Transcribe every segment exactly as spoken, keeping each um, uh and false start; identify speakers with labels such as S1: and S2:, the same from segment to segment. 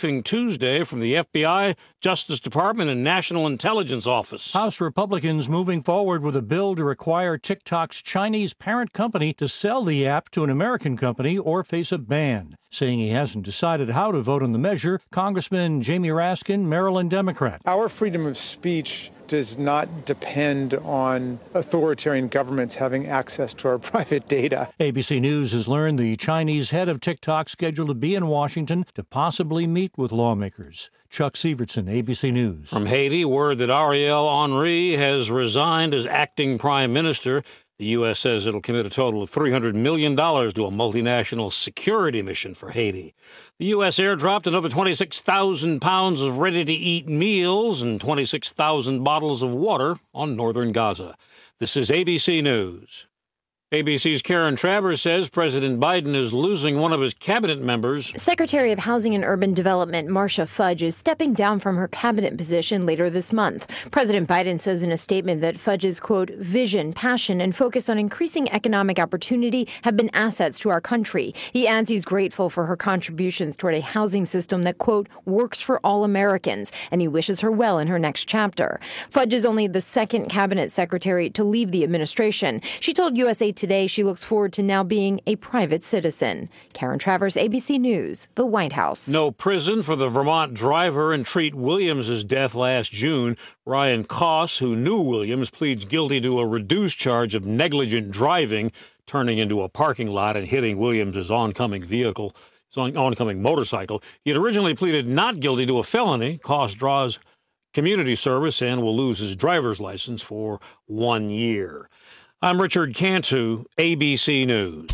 S1: briefing Tuesday from the F B I, Justice Department, and National Intelligence Office.
S2: House Republicans moving forward with a bill to require TikTok's Chinese parent company to sell the app to an American company or face a ban. Saying he hasn't decided how to vote on the measure, Congressman Jamie Raskin, Maryland Democrat.
S3: Our freedom of speech does not depend on authoritarian governments having access to our private data.
S2: A B C News has learned the Chinese head of TikTok scheduled to be in Washington to possibly meet with lawmakers. Chuck Severson, A B C News.
S1: From Haiti, word that Ariel Henry has resigned as acting prime minister. The U S says it'll commit a total of three hundred million dollars to a multinational security mission for Haiti. The U S airdropped another twenty-six thousand pounds of ready-to-eat meals and twenty-six thousand bottles of water on northern Gaza. This is A B C News. A B C's Karen Travers says President Biden is losing one of his cabinet members.
S4: Secretary of Housing and Urban Development Marcia Fudge is stepping down from her cabinet position later this month. President Biden says in a statement that Fudge's, quote, vision, passion, and focus on increasing economic opportunity have been assets to our country. He adds he's grateful for her contributions toward a housing system that, quote, works for all Americans, and he wishes her well in her next chapter. Fudge is only the second cabinet secretary to leave the administration. She told U S A Today she looks forward to now being a private citizen. Karen Travers, A B C News, the White House.
S1: No prison for the Vermont driver in Treat Williams' death last June. Ryan Koss, who knew Williams, pleads guilty to a reduced charge of negligent driving, turning into a parking lot and hitting Williams' oncoming vehicle, his oncoming motorcycle. He had originally pleaded not guilty to a felony. Koss draws community service and will lose his driver's license for one year. I'm Richard Cantu, A B C News.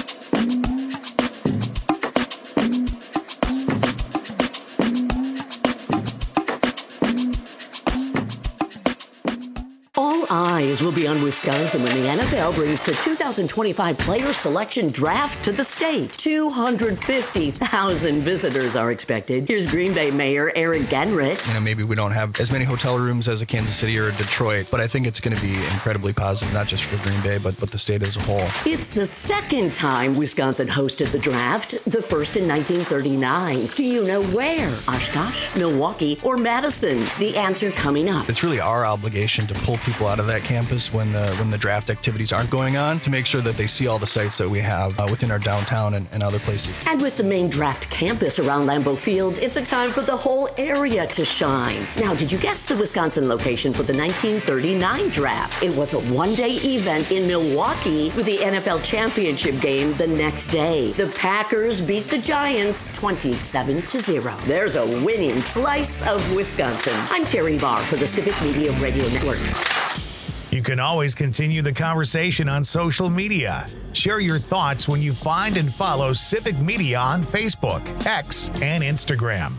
S5: All eyes will be on Wisconsin when the N F L brings the two thousand twenty-five Player Selection Draft to the state. two hundred fifty thousand visitors are expected. Here's Green Bay Mayor Eric Genrich.
S6: You know, maybe we don't have as many hotel rooms as a Kansas City or a Detroit, but I think it's going to be incredibly positive, not just for Green Bay, but, but the state as a whole.
S5: It's the second time Wisconsin hosted the draft, the first in nineteen thirty-nine. Do you know where? Oshkosh, Milwaukee, or Madison? The answer coming up.
S6: It's really our obligation to pull people out of that campus when the when the draft activities aren't going on, to make sure that they see all the sites that we have uh, within our downtown and, and other places.
S5: And with the main draft campus around Lambeau Field, it's a time for the whole area to shine. Now, did you guess the Wisconsin location for the nineteen thirty-nine draft? It was a one-day event in Milwaukee with the N F L championship game the next day. The Packers beat the Giants twenty-seven to zero. There's a winning slice of Wisconsin. I'm Terry Barr for the Civic Media Radio Network.
S7: You can always continue the conversation on social media. Share your thoughts when you find and follow Civic Media on Facebook, X, and Instagram.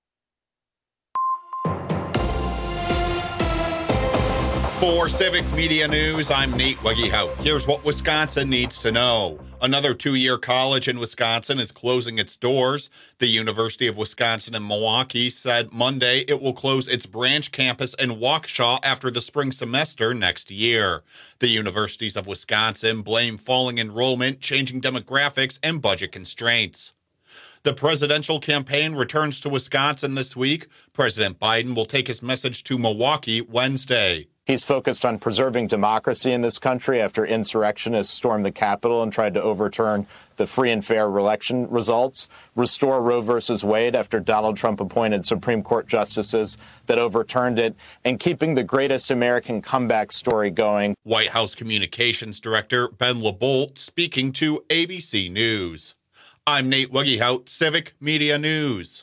S8: For Civic Media News, I'm Nate Weggehout. Here's what Wisconsin needs to know. Another two-year college in Wisconsin is closing its doors. The University of Wisconsin in Milwaukee said Monday it will close its branch campus in Waukesha after the spring semester next year. The universities of Wisconsin blame falling enrollment, changing demographics, and budget constraints. The presidential campaign returns to Wisconsin this week. President Biden will take his message to Milwaukee Wednesday.
S9: He's focused on preserving democracy in this country after insurrectionists stormed the Capitol and tried to overturn the free and fair election results, restore Roe versus Wade after Donald Trump appointed Supreme Court justices that overturned it, and keeping the greatest American comeback story going.
S8: White House Communications Director Ben LaBolt speaking to A B C News. I'm Nate Weggehout, Civic Media News.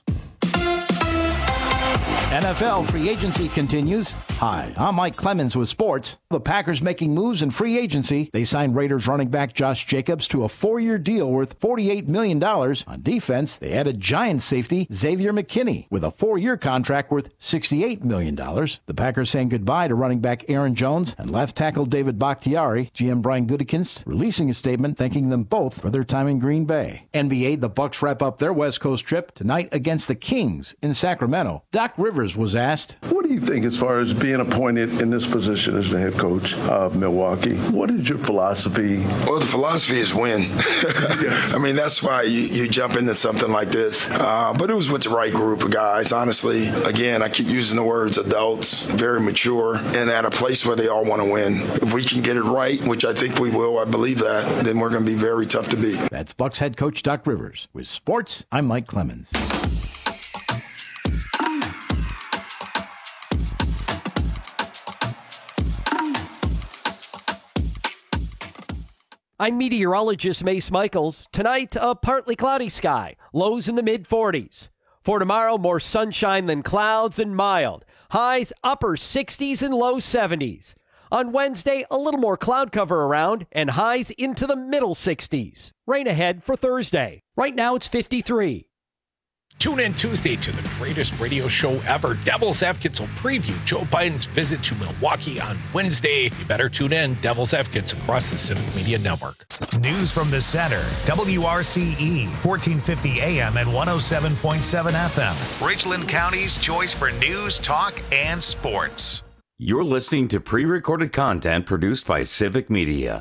S10: N F L free agency continues. Hi, I'm Mike Clemens with sports. The Packers making moves in free agency. They signed Raiders running back Josh Jacobs to a four-year deal worth forty-eight million dollars. On defense, they added Giants safety Xavier McKinney with a four-year contract worth sixty-eight million dollars. The Packers saying goodbye to running back Aaron Jones and left tackle David Bakhtiari. G M Brian Gutekunst releasing a statement thanking them both for their time in Green Bay. N B A, the Bucks wrap up their West Coast trip tonight against the Kings in Sacramento. Doc Rivers Rivers was asked,
S11: "What do you think as far as being appointed in this position as the head coach of Milwaukee? What is your philosophy?"
S12: Well, the philosophy is win. Yes. I mean, that's why you, you jump into something like this. Uh, but it was with the right group of guys, honestly. Again, I keep using the words adults, very mature, and at a place where they all want to win. If we can get it right, which I think we will, I believe that, then we're going to be very tough to beat.
S10: That's Bucks head coach Doc Rivers. With sports, I'm Mike Clemens.
S13: I'm meteorologist Mace Michaels. Tonight, a partly cloudy sky, lows in the mid forties. For tomorrow, more sunshine than clouds and mild. Highs upper sixties and low seventies. On Wednesday, a little more cloud cover around and highs into the middle sixties. Rain ahead for Thursday. Right now, it's fifty-three.
S14: Tune in Tuesday to the greatest radio show ever. Devil's Advocates will preview Joe Biden's visit to Milwaukee on Wednesday. You better tune in. Devil's Advocates across the Civic Media Network.
S7: News from the center. W R C E, fourteen fifty A M and one oh seven point seven F M. Richland County's choice for news, talk, and sports.
S15: You're listening to pre-recorded content produced by Civic Media.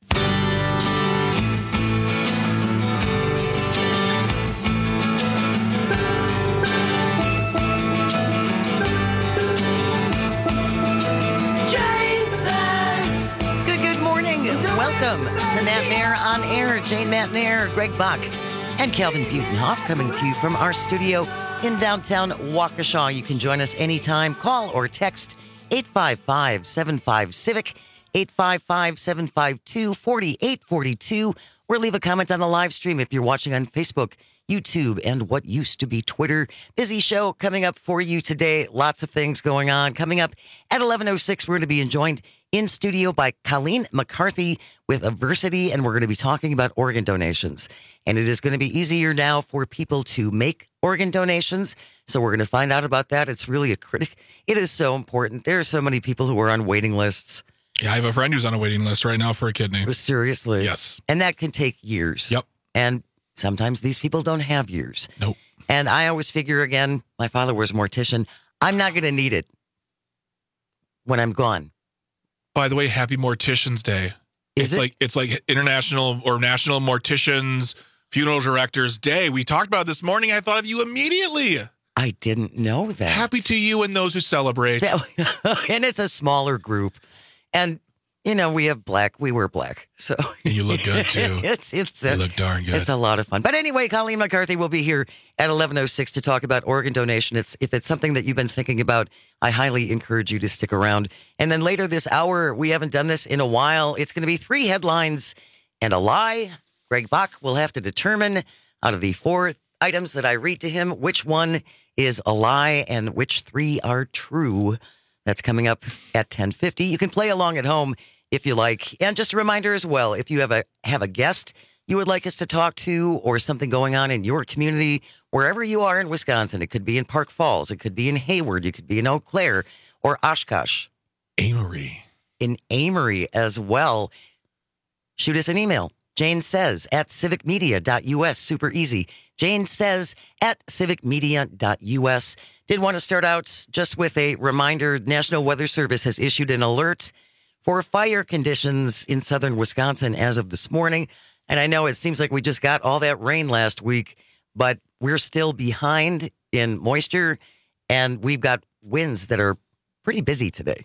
S16: Welcome to Nat Mayer on Air. Jane Matnair, Greg Bach, and Calvin Butenhoff coming to you from our studio in downtown Waukesha. You can join us anytime. Call or text eight five five, seven five, CIVIC, eight five five, seven five two, four eight four two, or leave a comment on the live stream if you're watching on Facebook, YouTube, and what used to be Twitter. Busy show coming up for you today. Lots of things going on. Coming up at eleven oh six, we're going to be joined in studio by Colleen McCarthy with Aversity, and we're going to be talking about organ donations. And it is going to be easier now for people to make organ donations. So we're going to find out about that. It's really a critic. It is so important. There are so many people who are on waiting lists.
S17: Yeah, I have a friend who's on a waiting list right now for a kidney.
S16: Seriously?
S17: Yes.
S16: And that can take years.
S17: Yep.
S16: And sometimes these people don't have years.
S17: Nope.
S16: And I always figure, again, my father was a mortician. I'm not going to need it when I'm gone.
S17: By the way, happy Mortician's Day.
S16: Is
S17: it's
S16: it?
S17: like it's like International or National Morticians Funeral Directors Day. We talked about it this morning. I thought of you immediately.
S16: I didn't know that.
S17: Happy to you and those who celebrate.
S16: That, and it's a smaller group. And, you know, we have black. We wear black. So
S17: and you look good, too.
S16: it's it's
S17: you
S16: a,
S17: look darn good.
S16: It's a lot of fun. But anyway, Colleen McCarthy will be here at eleven oh six to talk about organ donation. It's If it's something that you've been thinking about, I highly encourage you to stick around. And then later this hour, we haven't done this in a while. It's going to be three headlines and a lie. Greg Bach will have to determine out of the four items that I read to him, which one is a lie and which three are true. That's coming up at ten fifty. You can play along at home if you like. And just a reminder as well, if you have a have a guest you would like us to talk to or something going on in your community, wherever you are in Wisconsin, it could be in Park Falls, it could be in Hayward, you could be in Eau Claire or Oshkosh.
S17: Amory.
S16: In Amory as well. Shoot us an email. Jane says at civic media dot U S. Super easy. Jane says at civic media dot U S. Did want to start out just with a reminder. National Weather Service has issued an alert for fire conditions in southern Wisconsin as of this morning. And I know it seems like we just got all that rain last week, but we're still behind in moisture, and we've got winds that are pretty busy today.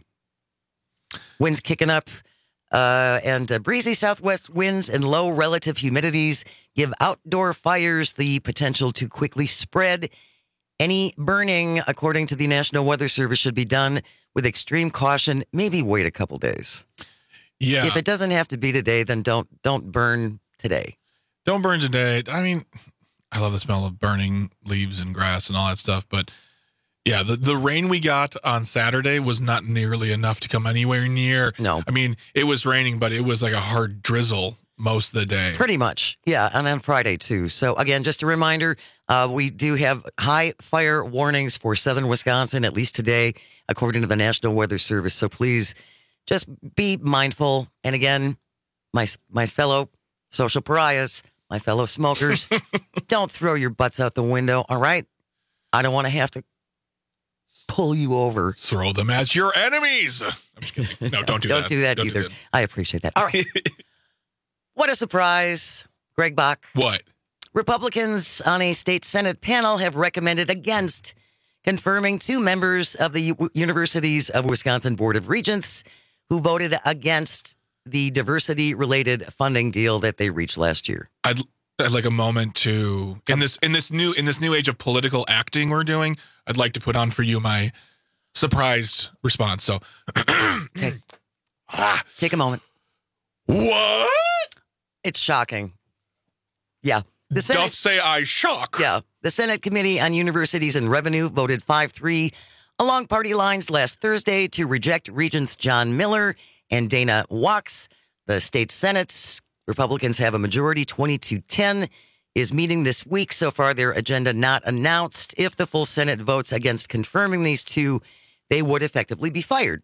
S16: Winds kicking up, uh, and uh, breezy southwest winds and low relative humidities give outdoor fires the potential to quickly spread. Any burning, according to the National Weather Service, should be done with extreme caution. Maybe wait a couple days.
S17: Yeah.
S16: If it doesn't have to be today, then don't don't burn today.
S17: Don't burn today. I mean, I love the smell of burning leaves and grass and all that stuff, but yeah, the, the rain we got on Saturday was not nearly enough to come anywhere near.
S16: No.
S17: I mean, it was raining, but it was like a hard drizzle most of the day.
S16: Pretty much. Yeah. And on Friday, too. So, again, just a reminder, uh, we do have high fire warnings for southern Wisconsin, at least today, according to the National Weather Service. So please just be mindful. And again, my my fellow social pariahs, my fellow smokers, don't throw your butts out the window. All right. I don't want to have to pull you over.
S17: Throw them as your enemies. I'm just kidding. No, don't do
S16: don't
S17: that.
S16: Do that
S17: don't
S16: either.
S17: do that.
S16: I appreciate that. All right. What a surprise. Greg Bach.
S17: What?
S16: Republicans on a state Senate panel have recommended against confirming two members of the U- Universities of Wisconsin Board of Regents who voted against the diversity-related funding deal that they reached last year.
S17: I'd, I'd like a moment to in this in this new in this new age of political acting we're doing. I'd like to put on for you my surprised response. So,
S16: okay, ah. Take a moment.
S17: What?
S16: It's shocking. Yeah. The Senate,
S17: Doth say I shock.
S16: Yeah. The Senate Committee on Universities and Revenue voted five three along party lines last Thursday to reject Regents John Miller and Dana Wachs. The state Senate's Republicans have a majority. twenty-two ten is meeting this week. So far, their agenda not announced. If the full Senate votes against confirming these two, they would effectively be fired.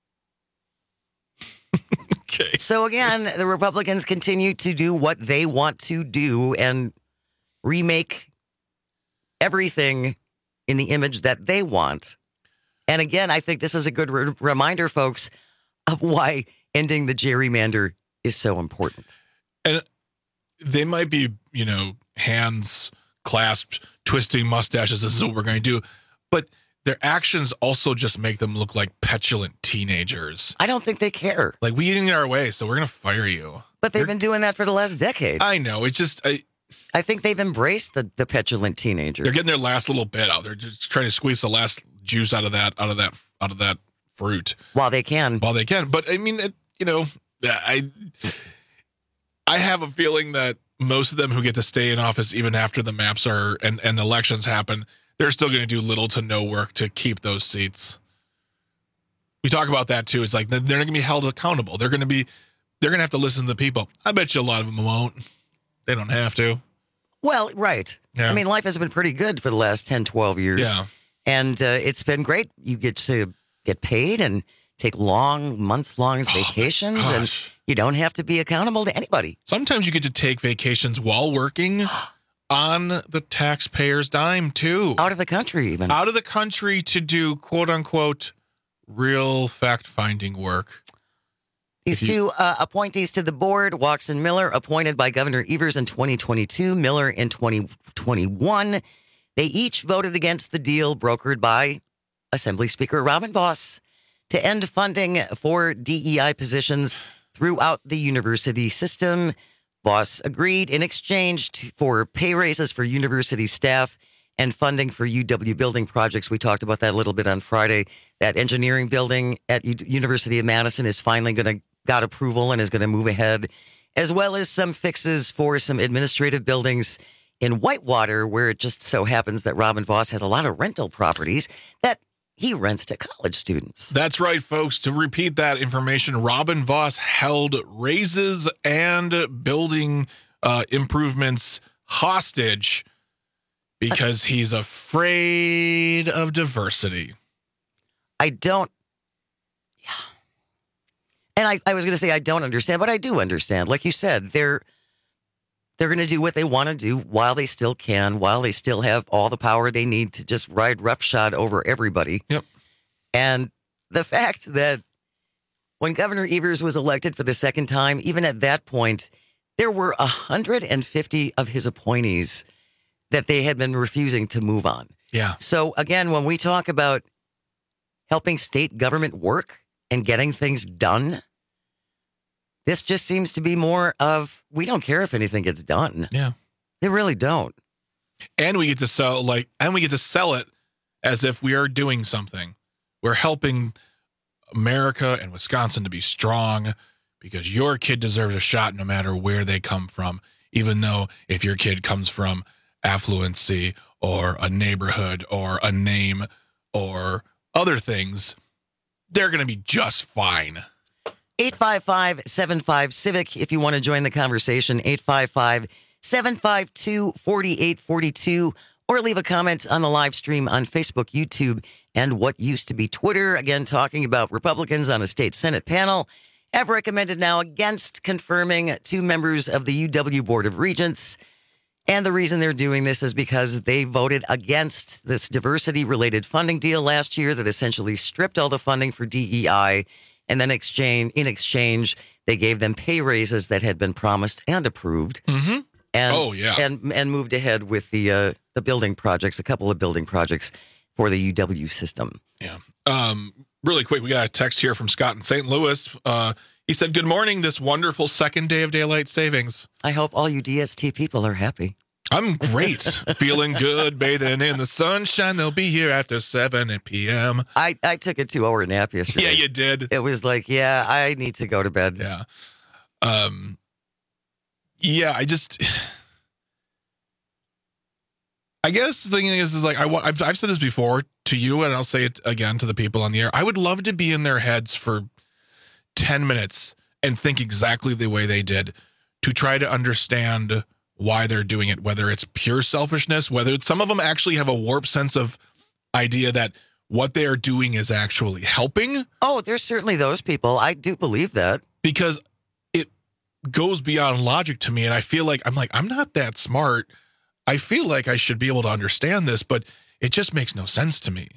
S17: Okay.
S16: So again, the Republicans continue to do what they want to do and remake everything in the image that they want. And again, I think this is a good re- reminder, folks, of why ending the gerrymander is so important.
S17: And they might be, you know, hands clasped, twisting mustaches. This is what we're going to do. But their actions also just make them look like petulant teenagers.
S16: I don't think they care.
S17: Like, we didn't get our way, so we're going to fire you.
S16: But they've You're, been doing that for the last decade.
S17: I know. It's just... I,
S16: I think they've embraced the, the petulant teenager.
S17: They're getting their last little bit out. They're just trying to squeeze the last juice out of that, out of that, out of that fruit.
S16: While they can.
S17: While they can. But, I mean, it, you know, I, I have a feeling that most of them who get to stay in office even after the maps are and, and the elections happen, they're still going to do little to no work to keep those seats. We talk about that too. It's like they're not going to be held accountable. They're going to be, they're going to have to listen to the people. I bet you a lot of them won't. They don't have to.
S16: Well, right.
S17: Yeah.
S16: I mean, life has been pretty good for the last ten, twelve years.
S17: Yeah.
S16: And uh, it's been great. You get to get paid and take long, months-long vacations, oh, and you don't have to be accountable to anybody.
S17: Sometimes you get to take vacations while working on the taxpayer's dime, too.
S16: Out of the country, even.
S17: Out of the country to do, quote-unquote, real fact-finding work.
S16: These two uh, appointees to the board, Wachs and Miller, appointed by Governor Evers in twenty twenty-two, Miller in twenty twenty-one. They each voted against the deal brokered by Assembly Speaker Robin Vos to end funding for D E I positions throughout the university system. Vos agreed in exchange to, for pay raises for university staff and funding for U W building projects. We talked about that a little bit on Friday. That engineering building at U- University of Madison is finally going to got approval and is going to move ahead, as well as some fixes for some administrative buildings in Whitewater, where it just so happens that Robin Vos has a lot of rental properties that he rents to college students.
S17: That's right, folks. To repeat that information, Robin Vos held raises and building uh, improvements hostage because he's afraid of diversity.
S16: I don't. Yeah. And I, I was going to say I don't understand, but I do understand. Like you said, they're they're going to do what they want to do while they still can, while they still have all the power they need to just ride roughshod over everybody.
S17: Yep.
S16: And the fact that when Governor Evers was elected for the second time, even at that point, there were one hundred fifty of his appointees that they had been refusing to move on.
S17: Yeah.
S16: So again, when we talk about helping state government work and getting things done, this just seems to be more of, we don't care if anything gets done.
S17: Yeah.
S16: They really don't.
S17: And we get to sell like, and we get to sell it as if we are doing something. We're helping America and Wisconsin to be strong because your kid deserves a shot no matter where they come from. Even though if your kid comes from affluency or a neighborhood or a name or other things, they're going to be just fine.
S16: eight five five, seven five, CIVIC if you want to join the conversation. eight five five, seven five two, four eight four two, or leave a comment on the live stream on Facebook, YouTube, and what used to be Twitter. Again, talking about Republicans on a state Senate panel have recommended now against confirming two members of the U W Board of Regents. And the reason they're doing this is because they voted against this diversity-related funding deal last year that essentially stripped all the funding for D E I, and then exchange in exchange they gave them pay raises that had been promised and approved.
S17: Mm-hmm.
S16: And,
S17: oh yeah,
S16: and and moved ahead with the uh, the building projects, a couple of building projects for the U W system.
S17: Yeah. Um, really quick, we got a text here from Scott in Saint Louis. Uh, he said, "Good morning. This wonderful second day of daylight savings.
S16: I hope all you D S T people are happy."
S17: I'm great. Feeling good, bathing in the sunshine. They'll be here after seven p.m.
S16: I, I took a two-hour nap yesterday.
S17: Yeah, you did.
S16: It was like, yeah, I need to go to bed.
S17: Yeah. Um. Yeah, I just... I guess the thing is, is like, I want, I've, I've said this before to you, and I'll say it again to the people on the air. I would love to be in their heads for ten minutes and think exactly the way they did to try to understand why they're doing it, whether it's pure selfishness, whether some of them actually have a warped sense of idea that what they are doing is actually helping.
S16: Oh, there's certainly those people. I do believe that.
S17: Because it goes beyond logic to me, and I feel like, I'm like, I'm not that smart. I feel like I should be able to understand this, but it just makes no sense to me.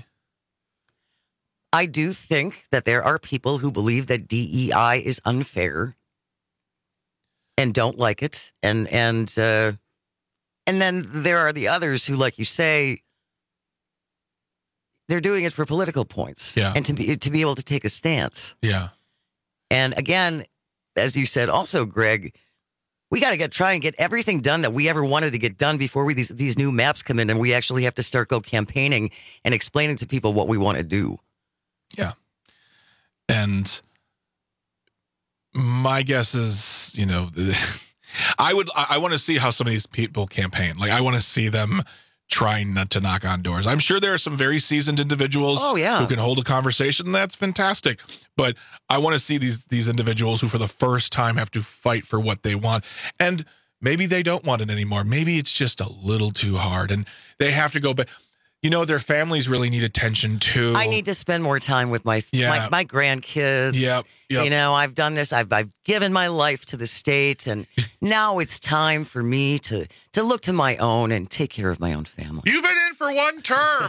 S16: I do think that there are people who believe that D E I is unfair and don't like it. And and uh, and then there are the others who, like you say, they're doing it for political points.
S17: Yeah.
S16: And to be to be able to take a stance.
S17: Yeah.
S16: And again, as you said also, Greg, we got to get try and get everything done that we ever wanted to get done before we these these new maps come in, and we actually have to start go campaigning and explaining to people what we want to do.
S17: Yeah. And my guess is, you know, I would, I, I want to see how some of these people campaign. Like, I want to see them trying not to knock on doors. I'm sure there are some very seasoned individuals
S16: oh, yeah.
S17: who can hold a conversation. That's fantastic. But I want to see these, these individuals who for the first time have to fight for what they want. And maybe they don't want it anymore. Maybe it's just a little too hard and they have to go back. You know, their families really need attention too.
S16: I need to spend more time with my
S17: Yeah.
S16: my, my grandkids.
S17: Yep, yep.
S16: You know, I've done this. I've I've given my life to the state, and now it's time for me to to look to my own and take care of my own family.
S17: You've been in for one term.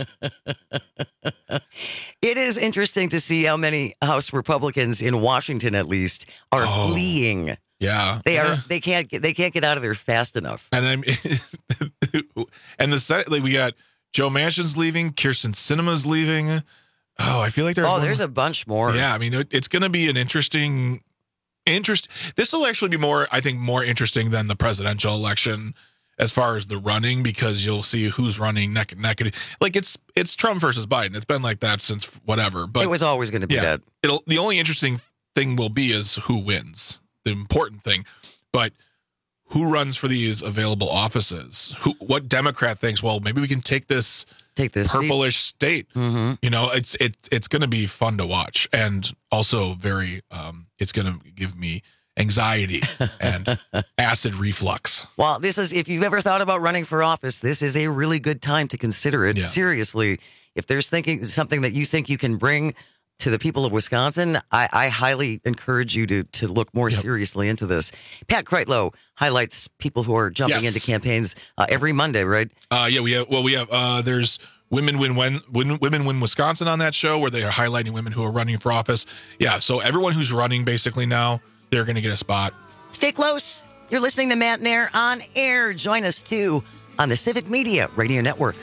S16: It is interesting to see how many House Republicans in Washington, at least, are
S17: Oh.
S16: fleeing.
S17: Yeah,
S16: They
S17: Yeah.
S16: are. They can't get. They can't get out of there fast enough.
S17: And I'm, and the Senate, like we got Joe Manchin's leaving, Kirsten Sinema's leaving. Oh, I feel like there's
S16: Oh,
S17: one
S16: there's
S17: more.
S16: a bunch more.
S17: Yeah, I mean, it, it's going to be an interesting, interest. This will actually be more, I think, more interesting than the presidential election as far as the running, because you'll see who's running neck and neck. Like it's it's Trump versus Biden. It's been like that since whatever. But
S16: It was always going to be
S17: yeah,
S16: that.
S17: It'll the only interesting thing will be is who wins. The important thing, but who runs for these available offices? Who? What Democrat thinks? Well, maybe we can take this
S16: take this
S17: purplish state.
S16: Mm-hmm.
S17: You know, it's it it's going to be fun to watch, and also very. Um, it's going to give me anxiety and acid reflux.
S16: Well, this is, if you've ever thought about running for office, this is a really good time to consider it.
S17: Yeah.
S16: Seriously, if there's thinking something that you think you can bring to the people of Wisconsin, I, I highly encourage you to to look more
S17: Yep.
S16: seriously into this. Pat Kreitlow highlights people who are jumping
S17: Yes.
S16: into campaigns uh, every Monday, right?
S17: Uh, yeah, we have. Well, we have. Uh, there's Women Win, Win Win Women Win Wisconsin on that show where they are highlighting women who are running for office. Yeah, so everyone who's running basically now, they're going to get a spot.
S16: Stay close. You're listening to Matt Nair on air. Join us too on the Civic Media Radio Network.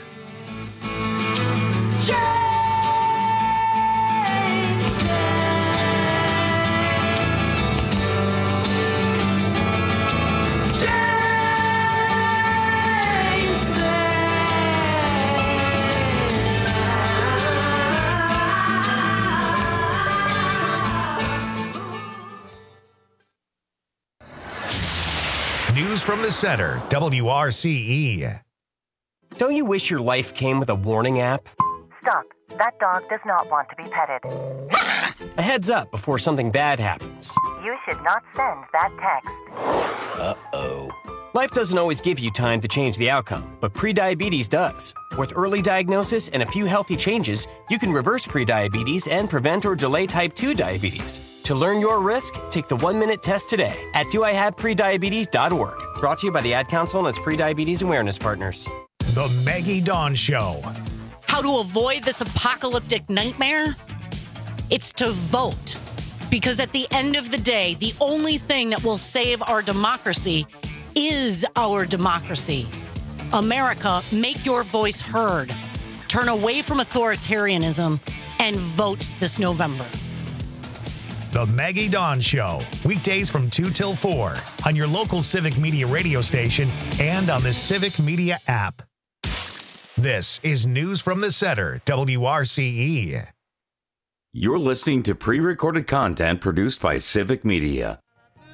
S7: News from the center, W R C E.
S18: Don't you wish your life came with a warning app?
S19: Stop. That dog does not want to be petted.
S18: A heads up before something bad happens.
S19: You should not send that text.
S18: Uh-oh. Life doesn't always give you time to change the outcome, but prediabetes does. With early diagnosis and a few healthy changes, you can reverse prediabetes and prevent or delay type two diabetes. To learn your risk, take the one-minute test today at do I have prediabetes dot org. Brought to you by the Ad Council and its prediabetes awareness partners.
S7: The Maggie Dawn Show.
S20: How to avoid this apocalyptic nightmare? It's to vote. Because at the end of the day, the only thing that will save our democracy is our democracy. America, make your voice heard. Turn away from authoritarianism and vote this November.
S7: The Maggie Dawn Show. Weekdays from two till four on your local Civic Media radio station and on the Civic Media app. This is News from the Center, W R C E.
S15: You're listening to pre-recorded content produced by Civic Media.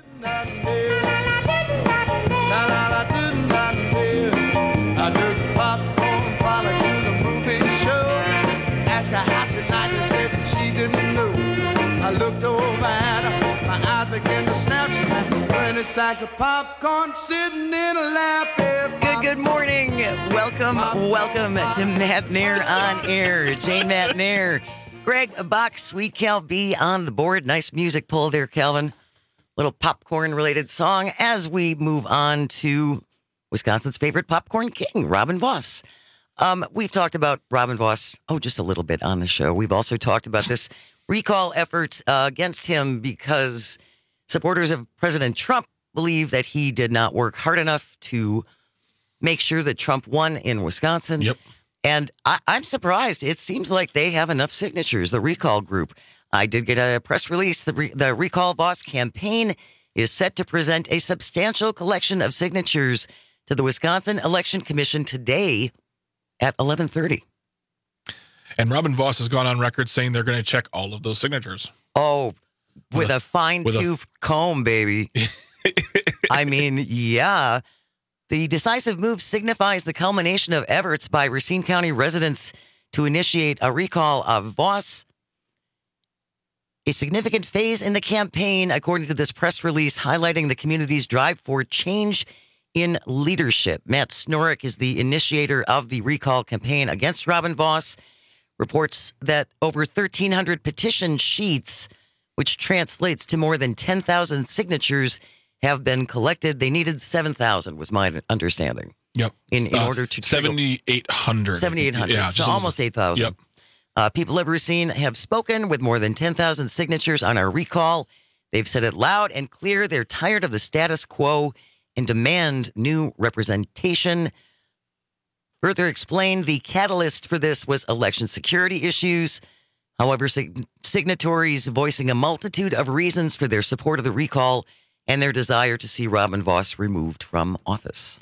S21: I took the popcorn parlor to the movie show. Asked her how she liked it, said that she didn't know. I looked over at her, my eyes began to snap. When it's sack of popcorn sitting in a lap.
S16: Good, good morning. Welcome, welcome to Matt Nair on Air. Jane Matt Nair. Greg Bach, Sweet Cal B on the board. Nice music pull there, Calvin. Little popcorn-related song as we move on to Wisconsin's favorite popcorn king, Robin Vos. Um, we've talked about Robin Vos, oh, just a little bit on the show. We've also talked about this recall effort uh, against him because supporters of President Trump believe that he did not work hard enough to make sure that Trump won in Wisconsin.
S17: Yep.
S16: And I, I'm surprised. It seems like they have enough signatures, the recall group. I did get a press release. The, re, the Recall Vos campaign is set to present a substantial collection of signatures to the Wisconsin Election Commission today at eleven thirty.
S17: And Robin Vos has gone on record saying they're going to check all of those signatures.
S16: Oh, with, with a, a
S17: with
S16: fine-tooth
S17: a...
S16: comb, baby. I mean, yeah. The decisive move signifies the culmination of efforts by Racine County residents to initiate a recall of Vos. A significant phase in the campaign, according to this press release, highlighting the community's drive for change in leadership. Matt Snorik is the initiator of the recall campaign against Robin Vos. Reports that over thirteen hundred petition sheets, which translates to more than ten thousand signatures, have been collected. They needed seven thousand, was my understanding.
S17: Yep.
S16: In, in
S17: uh,
S16: order to...
S17: seventy-eight hundred.
S16: seventy-eight hundred,
S17: yeah,
S16: so almost eight thousand.
S17: Yep.
S16: Uh, people of Racine have spoken with more than ten thousand signatures on our recall. They've said it loud and clear. They're tired of the status quo and demand new representation. Further explained, the catalyst for this was election security issues. However, sig- signatories voicing a multitude of reasons for their support of the recall and their desire to see Robin Vos removed from office.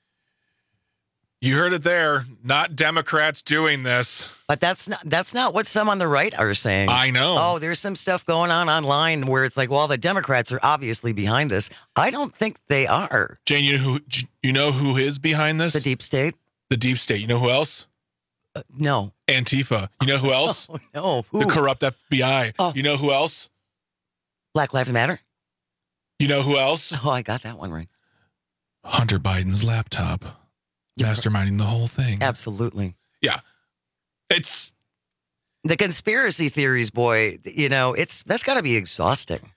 S17: You heard it there. Not Democrats doing this.
S16: But that's not that's not what some on the right are saying.
S17: I know.
S16: Oh, there's some stuff going on online where it's like, well, the Democrats are obviously behind this. I don't think they are.
S17: Jane, you know who you know who is behind this?
S16: The deep state.
S17: The deep state. You know who else?
S16: Uh, no.
S17: Antifa. You know who else?
S16: Oh, no. Who?
S17: The corrupt F B I.
S16: Oh.
S17: You know who else?
S16: Black Lives Matter.
S17: You know who else?
S16: Oh, I got that one right.
S17: Hunter Biden's laptop. Masterminding the whole thing.
S16: Absolutely.
S17: Yeah. It's
S16: the conspiracy theories, boy, you know, it's that's got to be exhausting.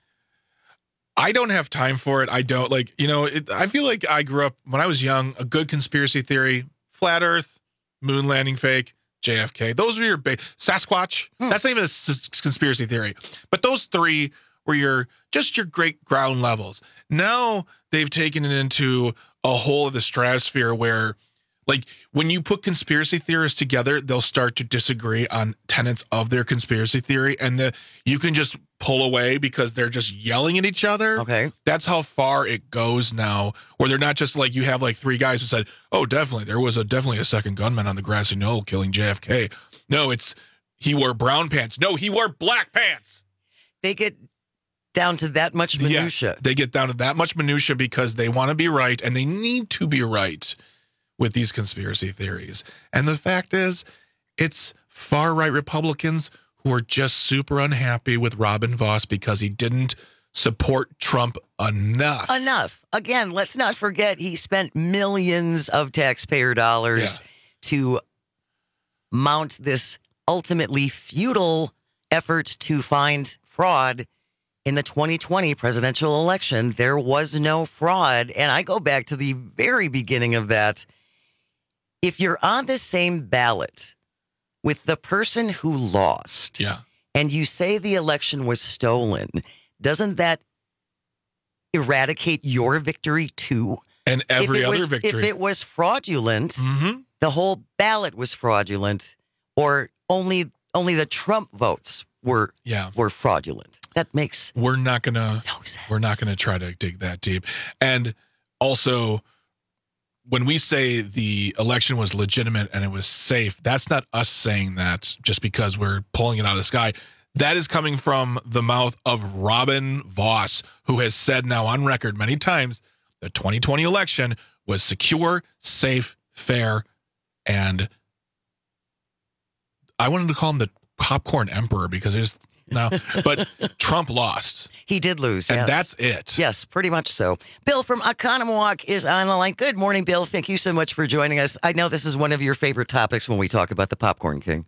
S17: I don't have time for it. I don't like, you know, it, I feel like I grew up when I was young, a good conspiracy theory, flat earth, moon landing fake, J F K. Those were your big Sasquatch. Hmm. That's not even a s- conspiracy theory, but those three were your just your great ground levels. Now they've taken it into a whole of the stratosphere where, like, when you put conspiracy theorists together, they'll start to disagree on tenets of their conspiracy theory, and the you can just pull away because they're just yelling at each other.
S16: Okay.
S17: That's how far it goes now, where they're not just like you have like three guys who said, oh, definitely, there was a definitely a second gunman on the grassy knoll killing J F K. No, it's he wore brown pants. No, he wore black pants.
S16: They get down to that much minutia.
S17: Yes, they get down to that much minutia because they want to be right, and they need to be right with these conspiracy theories. And the fact is, it's far-right Republicans who are just super unhappy with Robin Vos because he didn't support Trump enough.
S16: Enough. Again, let's not forget he spent millions of taxpayer dollars yeah. to mount this ultimately futile effort to find fraud in the twenty twenty presidential election. There was no fraud. And I go back to the very beginning of that. If you're on the same ballot with the person who lost,
S17: yeah.
S16: and you say the election was stolen, doesn't that eradicate your victory too?
S17: And every other
S16: was,
S17: victory.
S16: If it was fraudulent,
S17: mm-hmm.
S16: the whole ballot was fraudulent, or only only the Trump votes were
S17: yeah.
S16: were fraudulent. That makes
S17: we're not gonna
S16: no sense.
S17: We're not gonna try to dig that deep. And also, when we say the election was legitimate and it was safe, that's not us saying that just because we're pulling it out of the sky. That is coming from the mouth of Robin Vos, who has said now on record many times the twenty twenty election was secure, safe, fair, and I wanted to call him the popcorn emperor because there's no, but Trump lost.
S16: He did lose,
S17: and
S16: yes.
S17: that's it.
S16: Yes, pretty much so. Bill from Oconomowoc is on the line. Good morning, Bill. Thank you so much for joining us. I know this is one of your favorite topics when we talk about the Popcorn King.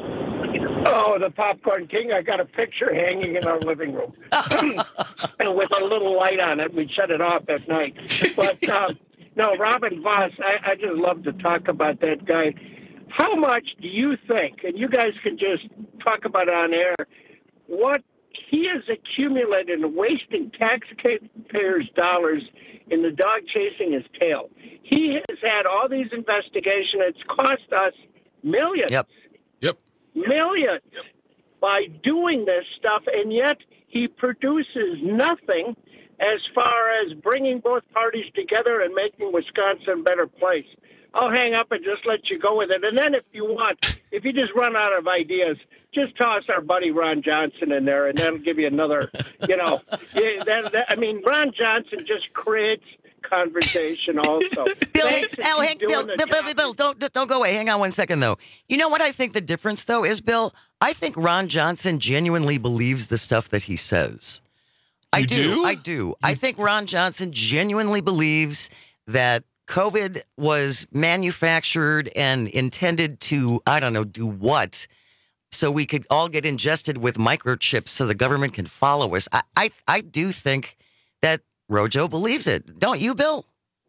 S3: Oh, the Popcorn King. I got a picture hanging in our living room. And with a little light on it. We shut it off at night. But, uh, no, Robin Vos, I, I just love to talk about that guy. How much do you think, and you guys can just talk about it on air, what he has accumulated in wasting taxpayers' dollars in the dog chasing his tail? He has had all these investigations. It's cost us millions.
S16: Yep.
S17: Yep.
S3: Millions by doing this stuff, and yet he produces nothing as far as bringing both parties together and making Wisconsin a better place. I'll hang up and just let you go with it. And then if you want, if you just run out of ideas, just toss our buddy Ron Johnson in there, and that'll give you another, you know. Yeah, that, that, I mean, Ron Johnson just creates conversation also.
S16: Bill, Al, hang, Bill, Bill, Bill, Bill, Bill, don't, don't go away. Hang on one second, though. You know what I think the difference, though, is, Bill? I think Ron Johnson genuinely believes the stuff that he says. I
S17: you
S16: do.
S17: do.
S16: I do. I think Ron Johnson genuinely believes that COVID was manufactured and intended to, I don't know, do what, so we could all get ingested with microchips so the government can follow us. I, I, I do think that Rojo believes it. Don't you, Bill?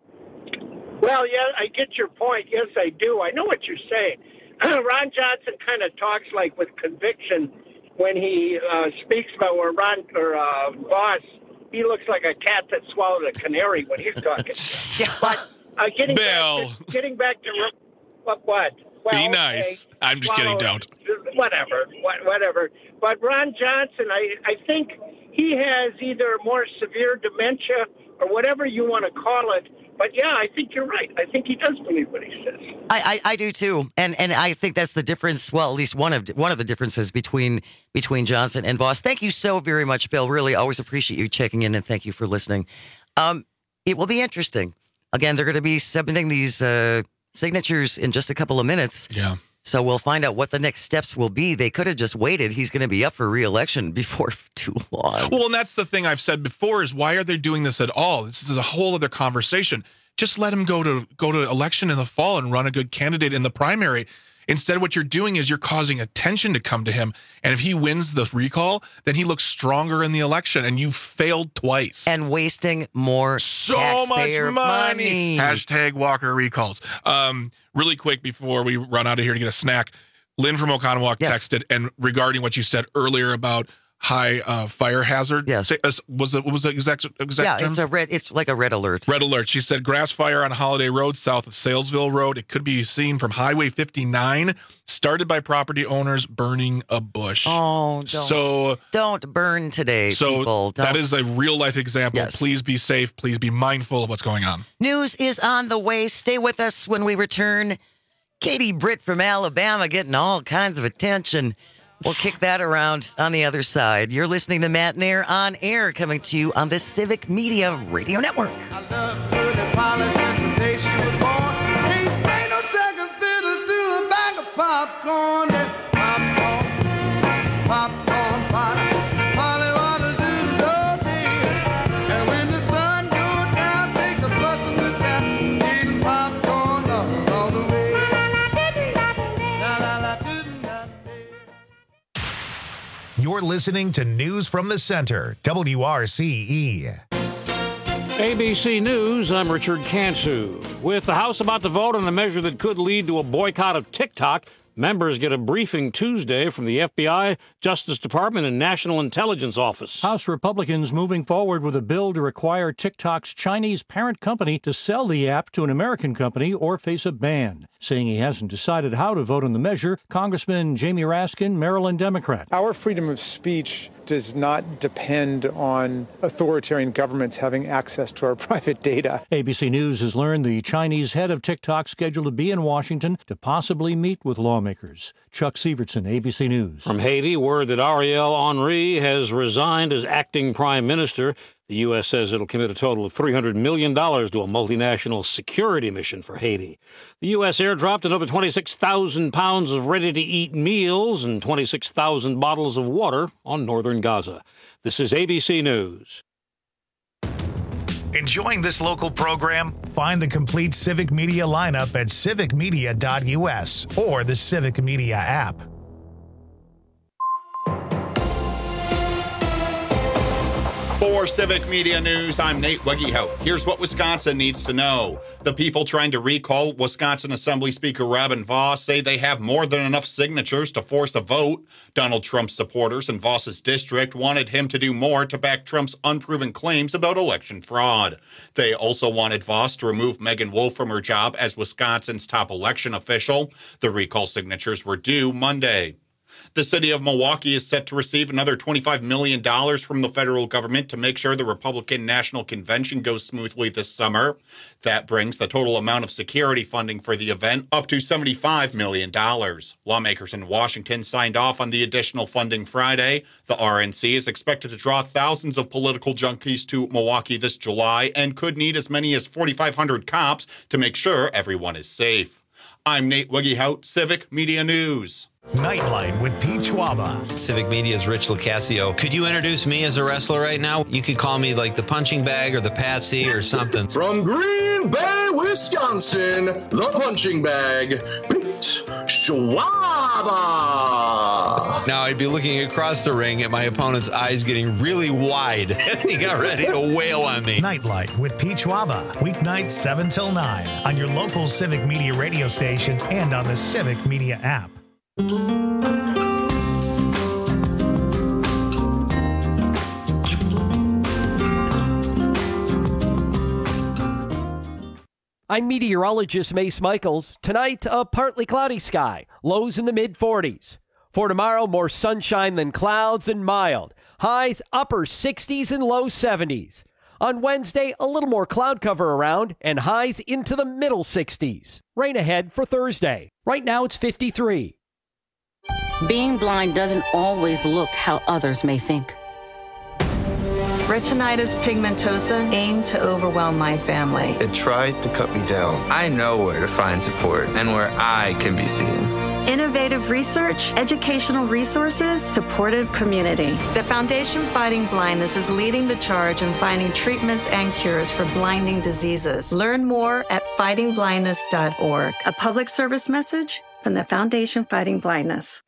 S3: Well, yeah, I get your point. Yes, I do. I know what you're saying. Ron Johnson kind of talks like with conviction when he uh, speaks about where Ron or uh, Vos, he looks like a cat that swallowed a canary when he's talking.
S16: Yeah.
S3: But uh, getting
S17: Bill.
S3: back to, getting back to what? What? Well,
S17: Be nice.
S3: Okay,
S17: I'm just
S3: swallow,
S17: kidding. Don't.
S3: Whatever. What, whatever. But Ron Johnson, I, I think he has either more severe dementia or whatever you want to call it. But yeah, I think you're right. I think he does believe what he says.
S16: I, I, I do too, and and I think that's the difference. Well, at least one of one of the differences between between Johnson and Vos. Thank you so very much, Bill. Really, always appreciate you checking in, and thank you for listening. Um, it will be interesting. Again, they're going to be submitting these uh, signatures in just a couple of minutes.
S17: Yeah.
S16: So we'll find out what the next steps will be. They could have just waited. He's going to be up for re-election before too long.
S17: Well, and that's the thing I've said before is why are they doing this at all? This is a whole other conversation. Just let him go to go to election in the fall and run a good candidate in the primary. Instead, what you're doing is you're causing attention to come to him. And if he wins the recall, then he looks stronger in the election. And you failed twice.
S16: And wasting more
S17: so
S16: taxpayer
S17: much money.
S16: money.
S17: Hashtag Walker recalls. Um, really quick before we run out of here to get a snack, Lynn from Oconomowoc
S16: Yes.
S17: texted, and regarding what you said earlier about high uh, fire hazard.
S16: Yes.
S17: Say, uh, was the, what was the exact, exact
S16: Yeah,
S17: term?
S16: it's a red. It's like a red alert.
S17: Red alert. She said grass fire on Holiday Road south of Salesville Road. It could be seen from Highway fifty-nine, started by property owners burning a bush.
S16: Oh, don't,
S17: so
S16: don't burn today,
S17: so
S16: people. Don't.
S17: that is a real life example.
S16: Yes.
S17: Please be safe. Please be mindful of what's going on.
S16: News is on the way. Stay with us when we return. Katie Britt from Alabama getting all kinds of attention. We'll kick that around on the other side. You're listening to Matt Nair on air, coming to you on the Civic Media Radio Network.
S21: I love Billie Polly since the day she was born. Ain't played no second fiddle to a bag of popcorn. And popcorn, popcorn, Polly. Polly, what'll do the day?
S7: You're listening to News from the Center, W R C E.
S1: A B C News, I'm Richard Kansu. With the House about to vote on a measure that could lead to a boycott of TikTok, members get a briefing Tuesday from the F B I, Justice Department, and National Intelligence Office.
S2: House Republicans moving forward with a bill to require TikTok's Chinese parent company to sell the app to an American company or face a ban. Saying he hasn't decided how to vote on the measure, Congressman Jamie Raskin, Maryland Democrat.
S22: Our freedom of speech does not depend on authoritarian governments having access to our private data.
S2: A B C News has learned the Chinese head of TikTok scheduled to be in Washington to possibly meet with lawmakers. Chuck Sievertson, A B C News.
S1: From Haiti, word that Ariel Henry has resigned as acting prime minister. The U S says it'll commit a total of three hundred million dollars to a multinational security mission for Haiti. The U S airdropped another twenty-six thousand pounds of ready-to-eat meals and twenty-six thousand bottles of water on northern Gaza. This is A B C News.
S7: Enjoying this local program? Find the complete Civic Media lineup at civic media dot U S or the Civic Media app.
S8: For Civic Media News, I'm Nate Wegehout. Here's what Wisconsin needs to know. The people trying to recall Wisconsin Assembly Speaker Robin Vos say they have more than enough signatures to force a vote. Donald Trump's supporters in Vos's district wanted him to do more to back Trump's unproven claims about election fraud. They also wanted Vos to remove Megan Wolf from her job as Wisconsin's top election official. The recall signatures were due Monday. The city of Milwaukee is set to receive another twenty-five million dollars from the federal government to make sure the Republican National Convention goes smoothly this summer. That brings the total amount of security funding for the event up to seventy-five million dollars. Lawmakers in Washington signed off on the additional funding Friday. The R N C is expected to draw thousands of political junkies to Milwaukee this July and could need as many as forty-five hundred cops to make sure everyone is safe. I'm Nate Wegehout, Civic Media News.
S7: Nightlight with Pete Schwaba.
S23: Civic Media's Rich Lucasio. Could you introduce me as a wrestler right now? You could call me like the punching bag or the patsy or something.
S24: From Green Bay, Wisconsin, the punching bag, Pete Schwaba.
S23: Now I'd be looking across the ring at my opponent's eyes getting really wide as he got ready to wail on me.
S7: Nightlight with Pete Schwaba. Weeknights seven till nine on your local Civic Media radio station and on the Civic Media app.
S13: I'm meteorologist Mace Michaels. Tonight, a partly cloudy sky, lows in the mid forties. For tomorrow, more sunshine than clouds and mild. Highs upper sixties and low seventies. On Wednesday, a little more cloud cover around and highs into the middle sixties. Rain ahead for Thursday. Right now, it's fifty-three.
S25: Being blind doesn't always look how others may think.
S26: Retinitis pigmentosa aimed to overwhelm my family.
S27: It tried to cut me down. I know where to find support and where I can be seen.
S26: Innovative research, educational resources, supportive community. The Foundation Fighting Blindness is leading the charge in finding treatments and cures for blinding diseases. Learn more at fighting blindness dot org. A public service message from the Foundation Fighting Blindness.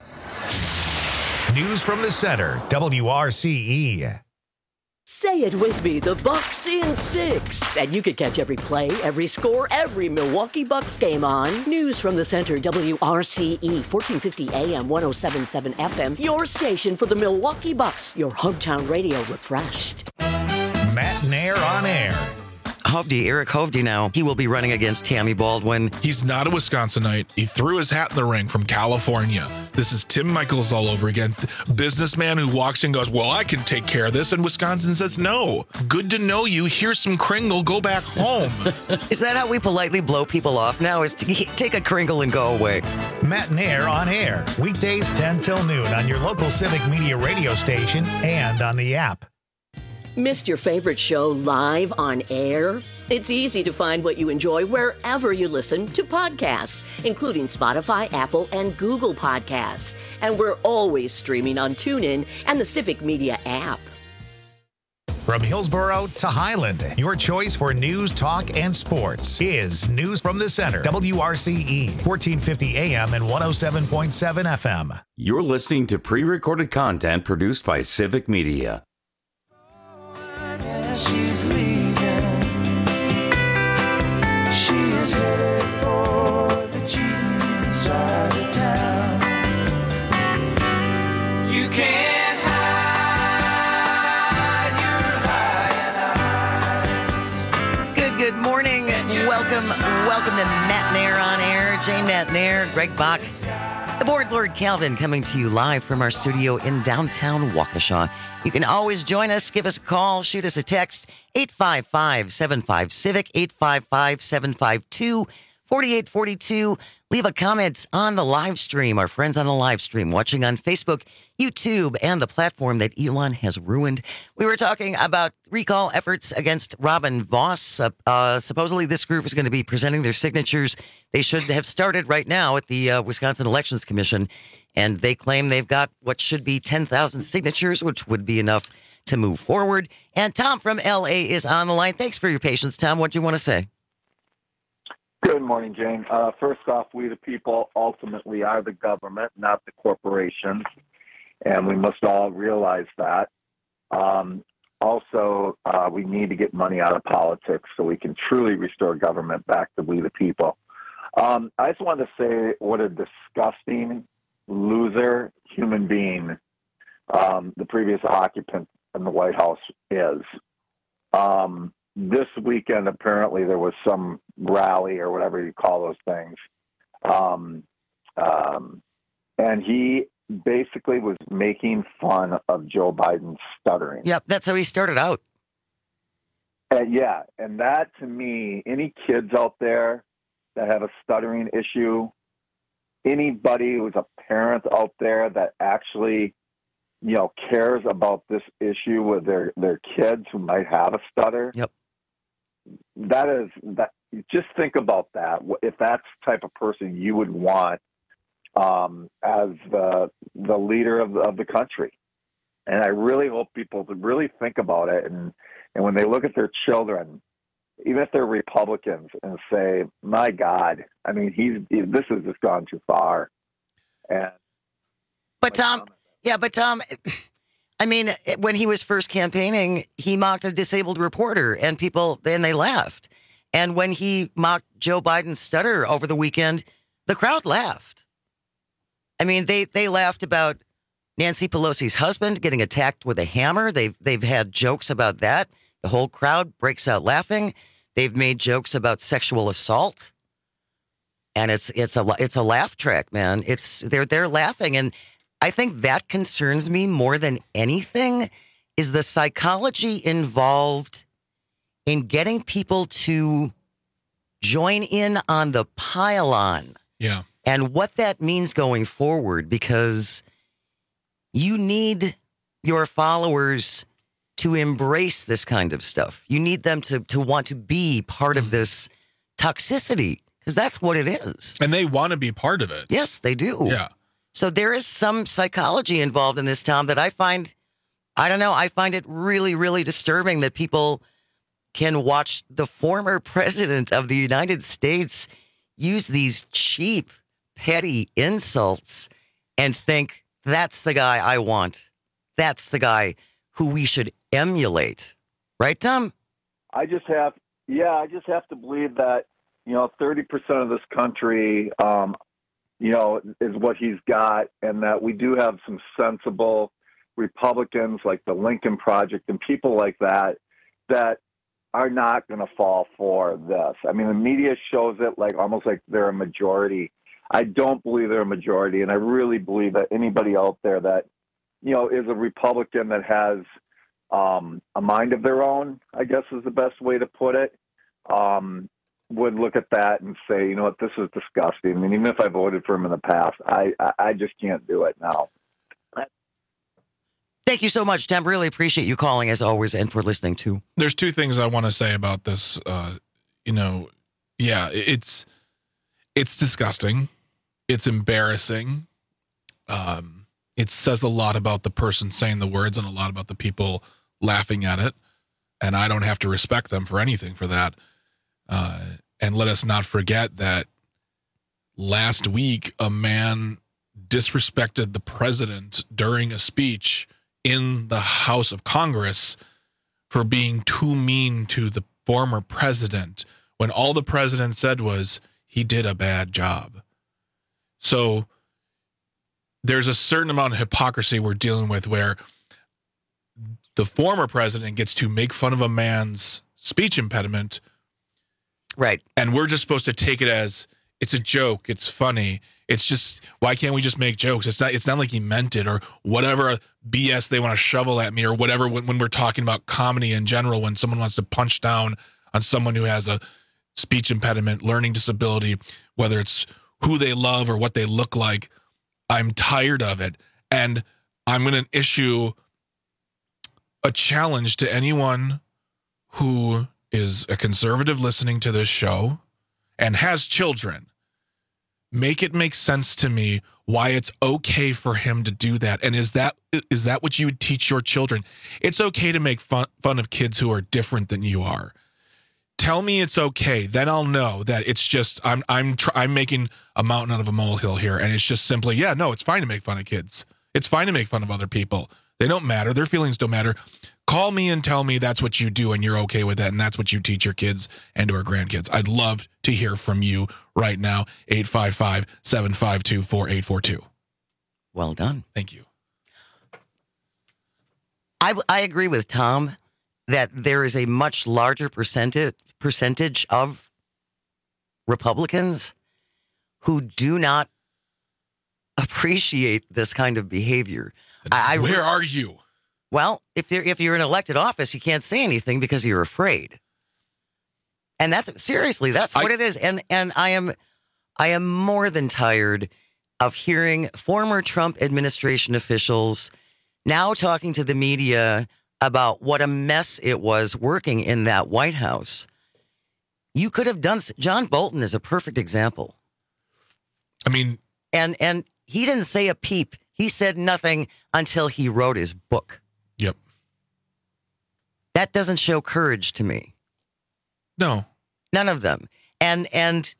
S7: News from the Center, W R C E.
S5: Say it with me, the Bucks in six. And you can catch every play, every score, every Milwaukee Bucks game on News from the Center, W R C E, fourteen fifty A M, one oh seven point seven F M. Your station for the Milwaukee Bucks, your hometown radio refreshed.
S7: Matt Nair on air.
S16: Hovde, Eric Hovde now. He will be running against Tammy Baldwin.
S17: He's not a Wisconsinite. He threw his hat in the ring from California. This is Tim Michaels all over again. Businessman who walks in and goes, well, I can take care of this. And Wisconsin says, no. Good to know you. Here's some Kringle. Go back home.
S16: Is that how we politely blow people off now? Is to take a Kringle and go away?
S7: Matt Nair on air. Weekdays ten till noon on your local Civic Media radio station and on the app.
S5: Missed your favorite show live on air? It's easy to find what you enjoy wherever you listen to podcasts, including Spotify, Apple, and Google Podcasts. And we're always streaming on TuneIn and the Civic Media app.
S7: From Hillsboro to Highland, your choice for news, talk, and sports is News from the Center. W R C E, fourteen fifty A M and one oh seven point seven F M.
S15: You're listening to pre-recorded content produced by Civic Media.
S21: She's leaving. She is headed for the cheating side of town. You can't hide your lying eyes.
S16: Good, good morning. Welcome, welcome to Matt Nair on Air. Jane Matt Nair, Greg Bach, the board Lord Calvin coming to you live from our studio in downtown Waukesha. You can always join us. Give us a call. Shoot us a text. eight five five, seven five, CIVIC, eight five five, seven five two, four eight four two. Leave a comment on the live stream. Our friends on the live stream watching on Facebook, YouTube, and the platform that Elon has ruined. We were talking about recall efforts against Robin Vos. Uh, uh, supposedly this group is going to be presenting their signatures. They should have started right now at the uh, Wisconsin Elections Commission. And they claim they've got what should be ten thousand signatures, which would be enough to move forward. And Tom from L A is on the line. Thanks for your patience, Tom. What do you want to say?
S4: Good morning, Jane. Uh, first off, we the people ultimately are the government, not the corporations, and we must all realize that. Um, also, uh, we need to get money out of politics so we can truly restore government back to we the people. Um, I just wanted to say what a disgusting loser human being um, the previous occupant in the White House is. Um, this weekend, apparently, there was some rally or whatever you call those things. Um, um, and he basically was making fun of Joe Biden's stuttering.
S16: Yep, that's how he started out.
S4: Uh, yeah, and that, to me, any kids out there that have a stuttering issue, anybody who's a parent out there that actually, you know, cares about this issue with their, their kids who might have a stutter.
S16: Yep.
S4: That is that. Just think about that. If that's the type of person you would want um, as the the leader of the, of the country, and I really hope people to really think about it, and and when they look at their children, even if they're Republicans, and say, "My God, I mean, he's he, this has just gone too far." And
S16: but Tom, yeah, but Tom, I mean, when he was first campaigning, he mocked a disabled reporter, and people then they laughed. And when he mocked Joe Biden's stutter over the weekend, the crowd laughed. I mean, they they laughed about Nancy Pelosi's husband getting attacked with a hammer. They've they've had jokes about that. The whole crowd breaks out laughing. They've made jokes about sexual assault, and it's it's a it's a laugh track, man. It's they're they're laughing, and I think that concerns me more than anything is the psychology involved in getting people to join in on the pile-on.
S17: Yeah.
S16: And what that means going forward, because you need your followers to embrace this kind of stuff. You need them to, to want to be part of this toxicity, because that's what it is.
S17: And they want to be part of it.
S16: Yes, they do.
S17: Yeah.
S16: So there is some psychology involved in this, Tom, that I find, I don't know, I find it really, really disturbing that people can watch the former president of the United States use these cheap, petty insults and think that's the guy I want. That's the guy who we should emulate. Right, Tom?
S4: I just have, yeah, I just have to believe that, you know, thirty percent of this country, um, you know, is what he's got, and that we do have some sensible Republicans like the Lincoln Project and people like that, that are not going to fall for this. I mean, the media shows it like almost like they're a majority. I don't believe they're a majority, and I really believe that anybody out there that, you know, is a Republican that has um, a mind of their own, I guess is the best way to put it, um, would look at that and say, you know what, this is disgusting. I mean, even if I voted for him in the past, I, I, I just can't do it now.
S16: Thank you so much, Tom. Really appreciate you calling as always and for listening too.
S17: There's two things I want to say about this. Uh, you know, yeah, it's it's disgusting. It's embarrassing. Um, it says a lot about the person saying the words and a lot about the people laughing at it. and I don't have to respect them for anything for that. Uh, and let us not forget that last week, a man disrespected the president during a speech in the House of Congress for being too mean to the former president, when all the president said was he did a bad job. So there's a certain amount of hypocrisy we're dealing with where the former president gets to make fun of a man's speech impediment.
S16: Right.
S17: And we're just supposed to take it as it's a joke. It's funny. It's just, why can't we just make jokes? It's not, it's not like he meant it or whatever B S they want to shovel at me or whatever when, when we're talking about comedy in general, when someone wants to punch down on someone who has a speech impediment, learning disability, whether it's who they love or what they look like. I'm tired of it. And I'm going to issue a challenge to anyone who is a conservative listening to this show and has children. Make it make sense to me why it's okay for him to do that. And is that is that what you would teach your children? It's okay to make fun, fun of kids who are different than you are. Tell me it's okay. Then I'll know that it's just I'm I'm tr- I'm making a mountain out of a molehill here, and it's just simply, yeah, no, it's fine to make fun of kids. It's fine to make fun of other people. They don't matter. Their feelings don't matter. Call me and tell me that's what you do and you're okay with that, and that's what you teach your kids and our grandkids. I'd love to hear from you right now. eight five five, seven five two, four eight four two.
S16: Well done.
S17: Thank you.
S16: I, I agree with Tom that there is a much larger percentage percentage of Republicans who do not appreciate this kind of behavior. I, I,
S17: Where are you?
S16: Well, if you're if you're in elected office, you can't say anything because you're afraid. And that's seriously, that's what I, it is. And and I am I am more than tired of hearing former Trump administration officials now talking to the media about what a mess it was working in that White House. You could have done John Bolton is a perfect example.
S17: I mean,
S16: and and he didn't say a peep. He said nothing until he wrote his book.
S17: Yep.
S16: That doesn't show courage to me.
S17: No.
S16: None of them. And and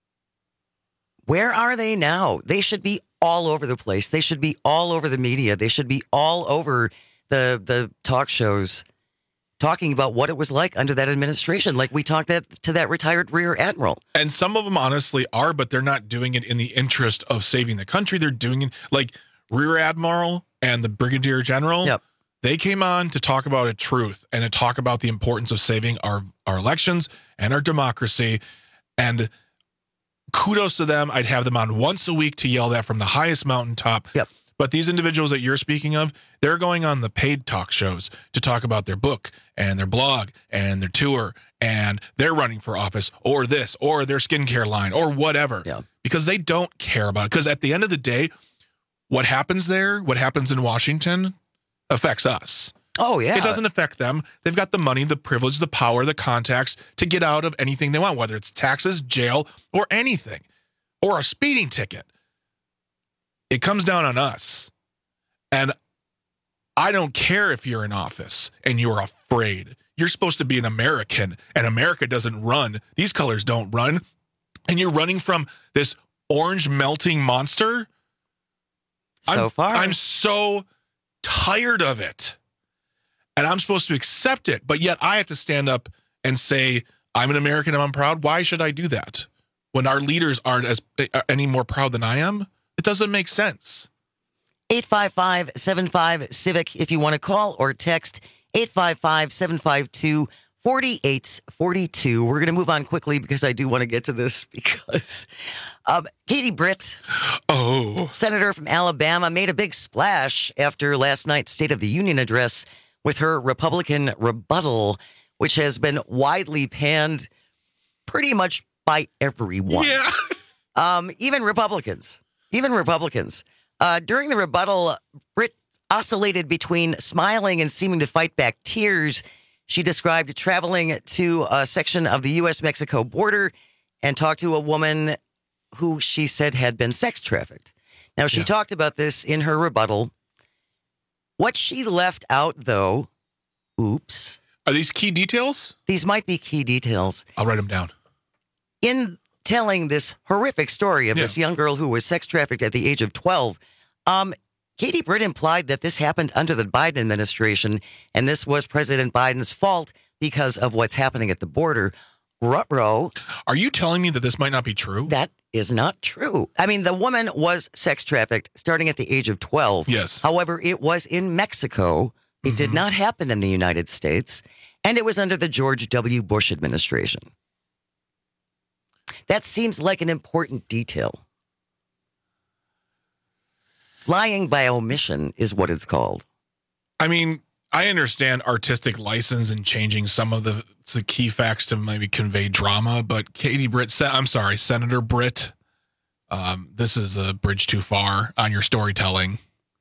S16: where are they now? They should be all over the place. They should be all over the media. They should be all over the the talk shows talking about what it was like under that administration. Like we talked that to that retired rear admiral.
S17: And some of them honestly are, but they're not doing it in the interest of saving the country. They're doing it like Rear Admiral and the Brigadier General.
S16: Yep.
S17: They came on to talk about a truth and to talk about the importance of saving our, our elections and our democracy. And kudos to them. I'd have them on once a week to yell that from the highest mountaintop.
S16: Yep.
S17: But these individuals that you're speaking of, they're going on the paid talk shows to talk about their book and their blog and their tour, and they're running for office or this or their skincare line or whatever.
S16: Yeah.
S17: Because they don't care about it. Because at the end of the day, what happens there, what happens in Washington affects us.
S16: Oh, yeah.
S17: It doesn't affect them. They've got the money, the privilege, the power, the contacts to get out of anything they want, whether it's taxes, jail, or anything, or a speeding ticket. It comes down on us. And I don't care if you're in office and you're afraid. You're supposed to be an American, and America doesn't run. These colors don't run. And you're running from this orange melting monster.
S16: So
S17: I'm,
S16: far.
S17: I'm so tired of it. And I'm supposed to accept it. But yet I have to stand up and say, I'm an American and I'm proud. Why should I do that? When our leaders aren't as any more proud than I am? It doesn't make sense.
S16: eight five five, seven five, CIVIC if you want to call or text eight five five, seven five two, four eight four two. We're going to move on quickly because I do want to get to this because um, Katie Britt,
S17: oh,
S16: senator from Alabama, made a big splash after last night's State of the Union address with her Republican rebuttal, which has been widely panned pretty much by everyone.
S17: Yeah.
S16: um, even Republicans. Even Republicans. Uh, during the rebuttal, Britt oscillated between smiling and seeming to fight back tears. She described traveling to a section of the U S Mexico border and talked to a woman who she said had been sex trafficked. Now, she
S17: Yeah.
S16: talked about this in her rebuttal. What she left out, though, oops.
S17: Are these key details?
S16: These might be key details.
S17: I'll write them down.
S16: In telling this horrific story of
S17: Yeah.
S16: this young girl who was sex trafficked at the age of twelve, um, Katie Britt implied that this happened under the Biden administration, and this was President Biden's fault because of what's happening at the border. Ruh-roh.
S17: Are you telling me that this might not be true?
S16: That is not true. I mean, the woman was sex trafficked starting at the age of twelve.
S17: Yes.
S16: However, it was in Mexico. It
S17: Mm-hmm.
S16: did not happen in the United States, and it was under the George W. Bush administration. That seems like an important detail. Lying by omission is what it's called.
S17: I mean, I understand artistic license and changing some of the, the key facts to maybe convey drama, but Katie Britt, Sen- I'm sorry, Senator Britt, um, this is a bridge too far on your storytelling.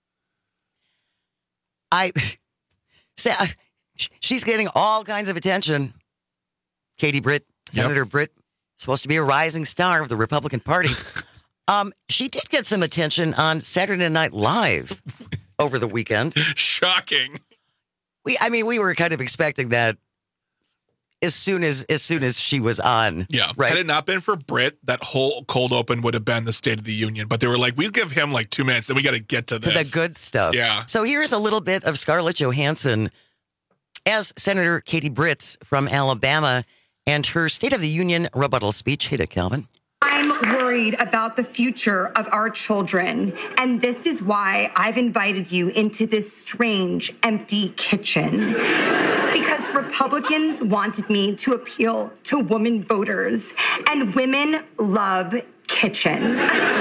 S16: I, say, I- she's getting all kinds of attention. Katie Britt, Senator
S17: Yep.
S16: Britt, supposed to be a rising star of the Republican Party. um, she did get some attention on Saturday Night Live over the weekend.
S17: Shocking.
S16: We, I mean, we were kind of expecting that as soon as as soon as she was on.
S17: Yeah.
S16: Right.
S17: Had it not been for Britt, that whole cold open would have been the State of the Union. But they were like, we'll give him like two minutes and we got to get to
S16: To
S17: this.
S16: the good stuff.
S17: Yeah.
S16: So here's a little bit of Scarlett Johansson as Senator Katie Britt from Alabama and her State of the Union rebuttal speech. Hit it, Calvin.
S6: I'm worried about the future of our children, and this is why I've invited you into this strange, empty kitchen. Because Republicans wanted me to appeal to women voters, and women love kitchen.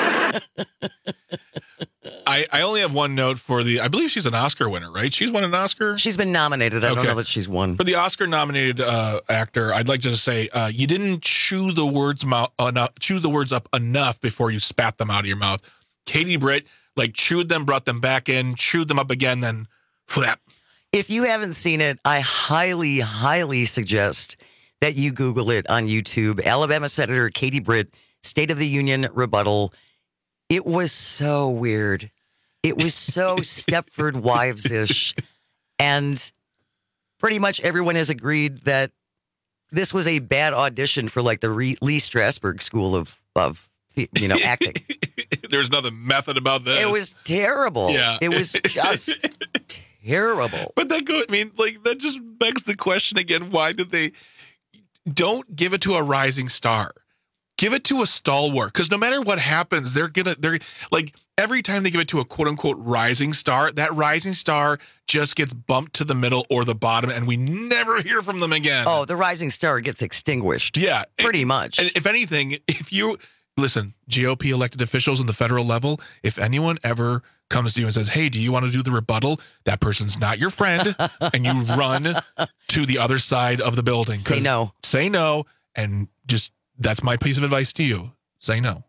S17: I, I only have one note for the, I believe she's an Oscar winner, right? She's won an Oscar?
S16: She's been nominated. I don't
S17: Okay.
S16: know that she's won.
S17: For the Oscar-nominated uh, actor, I'd like to just say uh, you didn't chew the words mouth enough, chew the words up enough before you spat them out of your mouth. Katie Britt, like chewed them, brought them back in, chewed them up again, then flap.
S16: If you haven't seen it, I highly, highly suggest that you Google it on YouTube. Alabama Senator Katie Britt, State of the Union rebuttal. It was so weird. It was so Stepford Wives-ish. And pretty much everyone has agreed that this was a bad audition for like the Re- Lee Strasberg School of, of you know, acting.
S17: There's nothing method about this.
S16: It was terrible.
S17: Yeah.
S16: It was just terrible.
S17: But that go. I mean, like that just begs the question again: why did they don't give it to a rising star? Give it to a stalwart, because no matter what happens, they're gonna they're like every time they give it to a quote unquote rising star, that rising star just gets bumped to the middle or the bottom, and we never hear from them again.
S16: Oh, the rising star gets extinguished.
S17: Yeah,
S16: pretty much.
S17: And if anything, if you listen, G O P elected officials on the federal level, if anyone ever comes to you and says, hey, do you want to do the rebuttal? That person's not your friend. And you run to the other side of the building.
S16: Say no.
S17: Say no. And just, that's my piece of advice to you. Say no.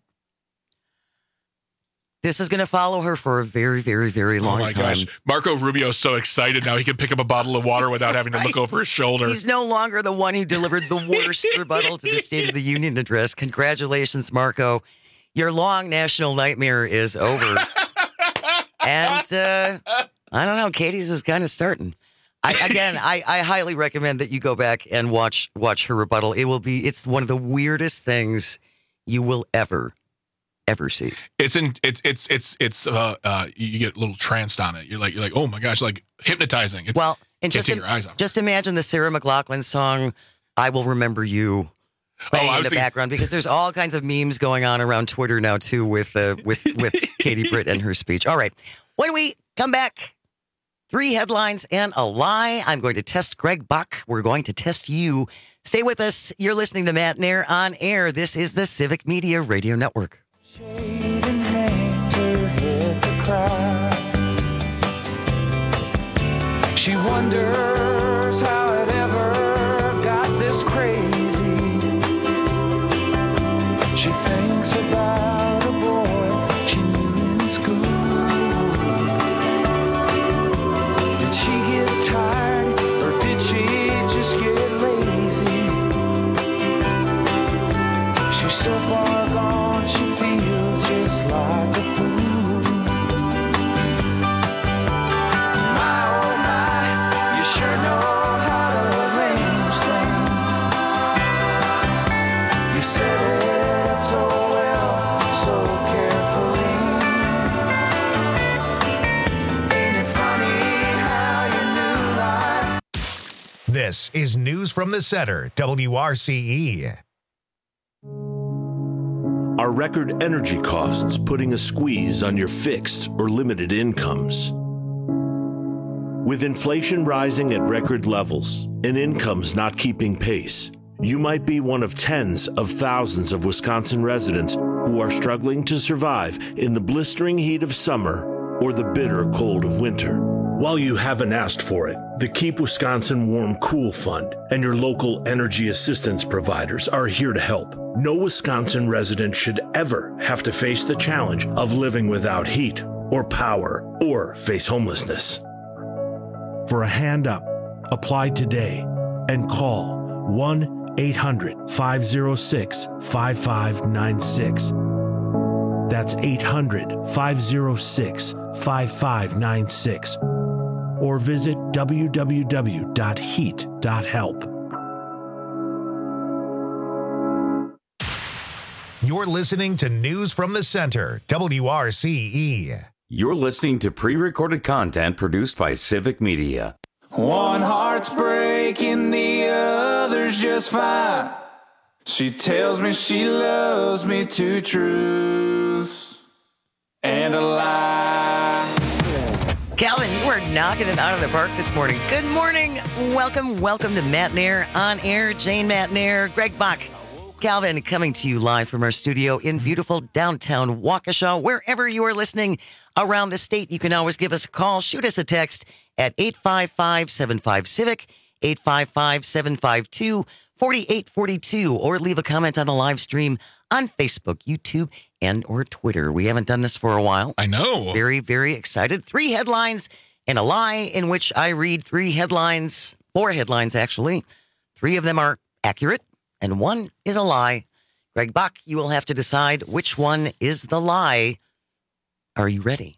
S16: This is going to follow her for a very, very, very long
S17: oh my
S16: time.
S17: gosh. Marco Rubio's so excited now he can pick up a bottle of water without having to look over his shoulder.
S16: He's no longer the one who delivered the worst rebuttal to the State of the Union address. Congratulations, Marco. Your long national nightmare is over. And uh, I don't know, Katie's is kind of starting. I, again, I, I highly recommend that you go back and watch watch her rebuttal. It will be it's one of the weirdest things you will ever, ever see.
S17: It's in it's it's it's it's uh uh you get a little tranced on it. You're like you're like, oh my gosh, like hypnotizing. It's,
S16: Well, and
S17: can't
S16: just
S17: take
S16: im-
S17: your eyes off.
S16: just imagine the Sarah McLachlan song "I Will Remember You" playing
S17: Oh, I
S16: in
S17: was
S16: the
S17: thinking-
S16: background, because there's all kinds of memes going on around Twitter now too with uh, with with Katie Britt and her speech. All right, when we come back, three headlines and a lie. I'm going to test Greg Buck. We're going to test you. Stay with us. You're listening to Matt Nair on air. This is the Civic Media Radio Network.
S21: She wonders how it ever got this crazy. She thinks about a boy she knew in school. Did she get tired or did she just get lazy? She's so far gone, she feels just like a fool. My, oh my, you sure know how to
S7: This is News from the Center, W R C E.
S9: Are record energy costs putting a squeeze on your fixed or limited incomes? With inflation rising at record levels and incomes not keeping pace, you might be one of tens of thousands of Wisconsin residents who are struggling to survive in the blistering heat of summer or the bitter cold of winter. While you haven't asked for it, the Keep Wisconsin Warm Cool Fund and your local energy assistance providers are here to help. No Wisconsin resident should ever have to face the challenge of living without heat or power or face homelessness. For a hand up, apply today and call one eight hundred five oh six five five nine six. That's eight hundred five oh six five five nine six. Or visit w w w dot heat dot help.
S7: You're listening to News from the Center, W R C E.
S15: You're listening to pre-recorded content produced by Civic Media.
S21: One heart's breaking, the other's just fine. She tells me she loves me, two truths and a lie.
S16: Calvin, you are knocking it out of the park this morning. Good morning. Welcome, welcome to Matt Nair on air. Jane Matt Nair, Greg Bach. Calvin coming to you live from our studio in beautiful downtown Waukesha. Wherever you are listening around the state, you can always give us a call. Shoot us a text at eight five five, seven five, CIVIC, eight five five, seven five two, four eight four two, or leave a comment on the live stream on Facebook, YouTube, and or Twitter. We haven't done this for a while.
S17: I know.
S16: Very, very excited. Three headlines and a lie, in which I read three headlines, four headlines actually. Three of them are accurate and one is a lie. Greg Bach, you will have to decide which one is the lie. Are you ready?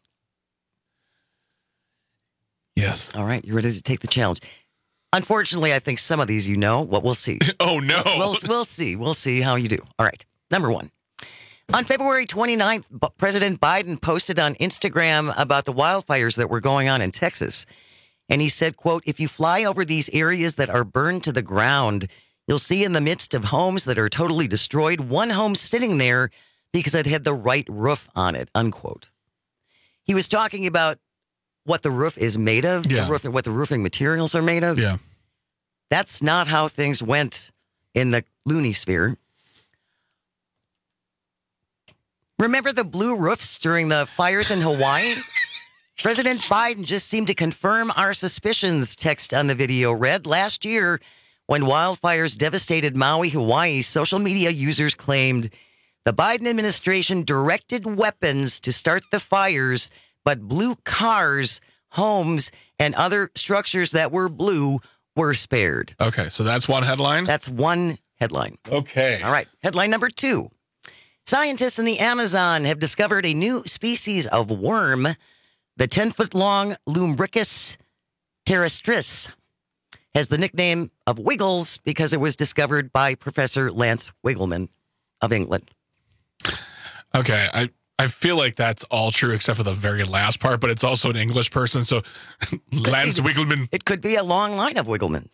S17: Yes.
S16: All right, you ready to take the challenge? Unfortunately, I think some of these you know, but we'll see.
S17: Oh, no.
S16: We'll, we'll see. We'll see how you do. All right. Number one. On February twenty-ninth, B- President Biden posted on Instagram about the wildfires that were going on in Texas. And he said, quote, if you fly over these areas that are burned to the ground, you'll see in the midst of homes that are totally destroyed, one home sitting there because it had the right roof on it, unquote. He was talking about what the roof is made of,
S17: yeah.
S16: the roof, what the roofing materials are made of.
S17: Yeah.
S16: That's not how things went in the loony sphere. Remember the blue roofs during the fires in Hawaii? President Biden just seemed to confirm our suspicions, text on the video read. Last year, when wildfires devastated Maui, Hawaii, social media users claimed the Biden administration directed weapons to start the fires, but blue cars, homes, and other structures that were blue were spared.
S17: Okay, so that's one headline?
S16: That's one headline.
S17: Okay.
S16: All right, headline number two. Scientists in the Amazon have discovered a new species of worm, the ten-foot-long Lumbricus terrestris. Has the nickname of Wiggles because it was discovered by Professor Lance Wiggleman of England.
S17: Okay, I, I feel like that's all true except for the very last part, but it's also an English person, so Lance
S16: it,
S17: Wiggleman.
S16: It could be a long line of Wigglemans.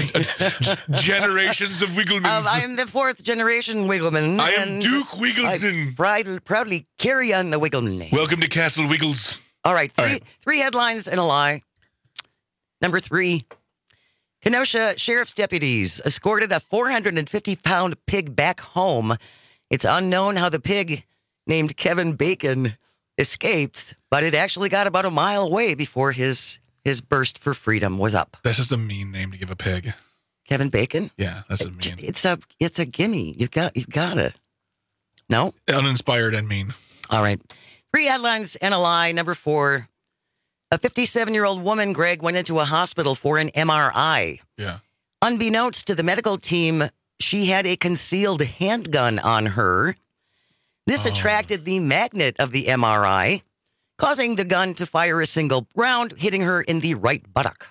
S17: Generations of Wigglemans.
S16: Um, I am the fourth generation Wiggleman.
S17: I am Duke Wiggleton.
S16: I proud, proudly carry on the Wiggleman name.
S17: Welcome to Castle Wiggles.
S16: All right, three,
S17: all right,
S16: three headlines and a lie. Number three. Kenosha Sheriff's deputies escorted a four hundred fifty pound pig back home. It's unknown how the pig, named Kevin Bacon, escaped, but it actually got about a mile away before his his burst for freedom was up.
S17: That's just a mean name to give a pig.
S16: Kevin Bacon?
S17: Yeah, that's a mean.
S16: It's a it's a gimme. You got you got it. No?
S17: Uninspired and mean.
S16: All right. Three headlines and a lie. Number four. A fifty-seven-year-old woman, Greg, went into a hospital for an M R I.
S17: Yeah.
S16: Unbeknownst to the medical team, she had a concealed handgun on her. This oh. attracted the magnet of the M R I, causing the gun to fire a single round, hitting her in the right buttock.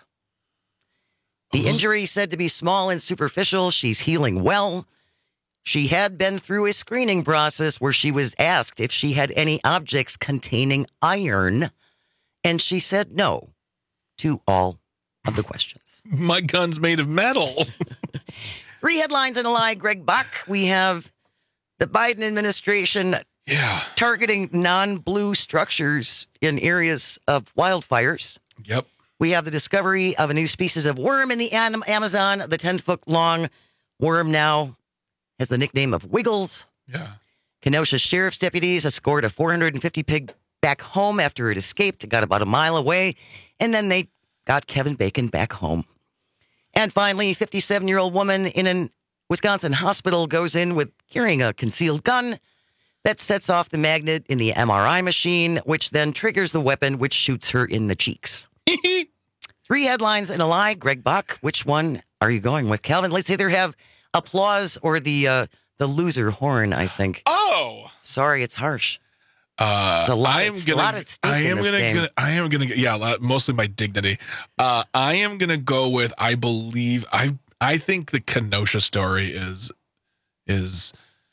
S16: The uh-huh. injury said to be small and superficial. She's healing well. She had been through a screening process where she was asked if she had any objects containing iron. And she said no to all of the questions.
S17: My gun's made of metal.
S16: Three headlines in a lie. Greg Bach. We have the Biden administration
S17: yeah.
S16: targeting non-blue structures in areas of wildfires.
S17: Yep.
S16: We have the discovery of a new species of worm in the Amazon. The ten-foot-long worm now has the nickname of Wiggles.
S17: Yeah.
S16: Kenosha Sheriff's deputies escorted a four hundred fifty pig back home after it escaped. It got about a mile away, and then they got Kevin Bacon back home. And finally, fifty-seven-year-old woman in a Wisconsin hospital goes in with carrying a concealed gun that sets off the magnet in the M R I machine, which then triggers the weapon, which shoots her in the cheeks. Three headlines in a lie. Greg Bach, which one are you going with? Calvin, let's either have applause or the uh, the loser horn, I think.
S17: Oh!
S16: Sorry, it's harsh.
S17: Uh, I am gonna. I am gonna, gonna. I am gonna. Yeah, mostly my dignity. Uh, I am gonna go with. I believe. I. I think the Kenosha story is. Is.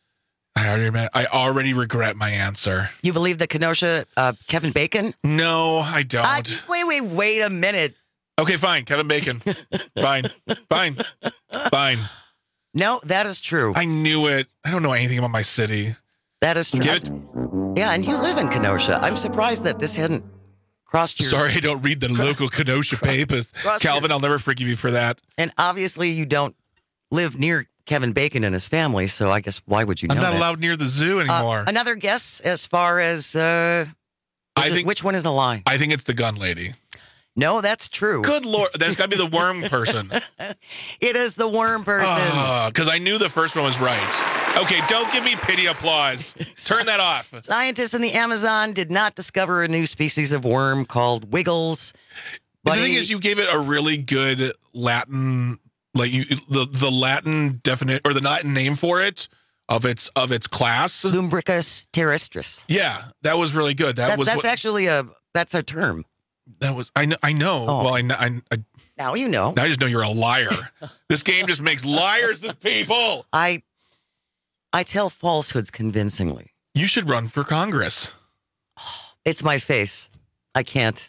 S17: I already. I already regret my answer.
S16: You believe that Kenosha, uh, Kevin Bacon?
S17: No, I don't.
S16: I, wait, wait, wait a minute.
S17: Okay, fine, Kevin Bacon. fine, fine, fine.
S16: No, that is true.
S17: I knew it. I don't know anything about my city.
S16: That is true.
S17: Give it.
S16: Yeah, and you live in Kenosha. I'm surprised that this hadn't crossed your...
S17: Sorry, I don't read the local Kenosha papers. Calvin, your... I'll never forgive you for that.
S16: And obviously you don't live near Kevin Bacon and his family, so I guess why would you know
S17: I'm not
S16: that?
S17: allowed near the zoo anymore.
S16: Uh, another guess as far as... Uh, which,
S17: I think,
S16: is, which one is a lie?
S17: I think it's the gun lady.
S16: No, that's true.
S17: Good Lord. That's got to be the worm person.
S16: It is the worm person.
S17: Because uh, I knew the first one was right. Okay, don't give me pity applause. Turn that off.
S16: Scientists in the Amazon did not discover a new species of worm called Wiggles.
S17: The thing is, you gave it a really good Latin, like you, the, the Latin definite, or the Latin name for it. Of its of its class,
S16: Lumbricus terrestris.
S17: Yeah, that was really good. That,
S16: that
S17: was
S16: that's
S17: what,
S16: actually a that's a term.
S17: That was I know I know.
S16: Oh.
S17: Well, I, I, I
S16: now you know.
S17: Now I just know you're a liar. This game just makes liars of people.
S16: I I tell falsehoods convincingly.
S17: You should run for Congress.
S16: It's my face. I can't.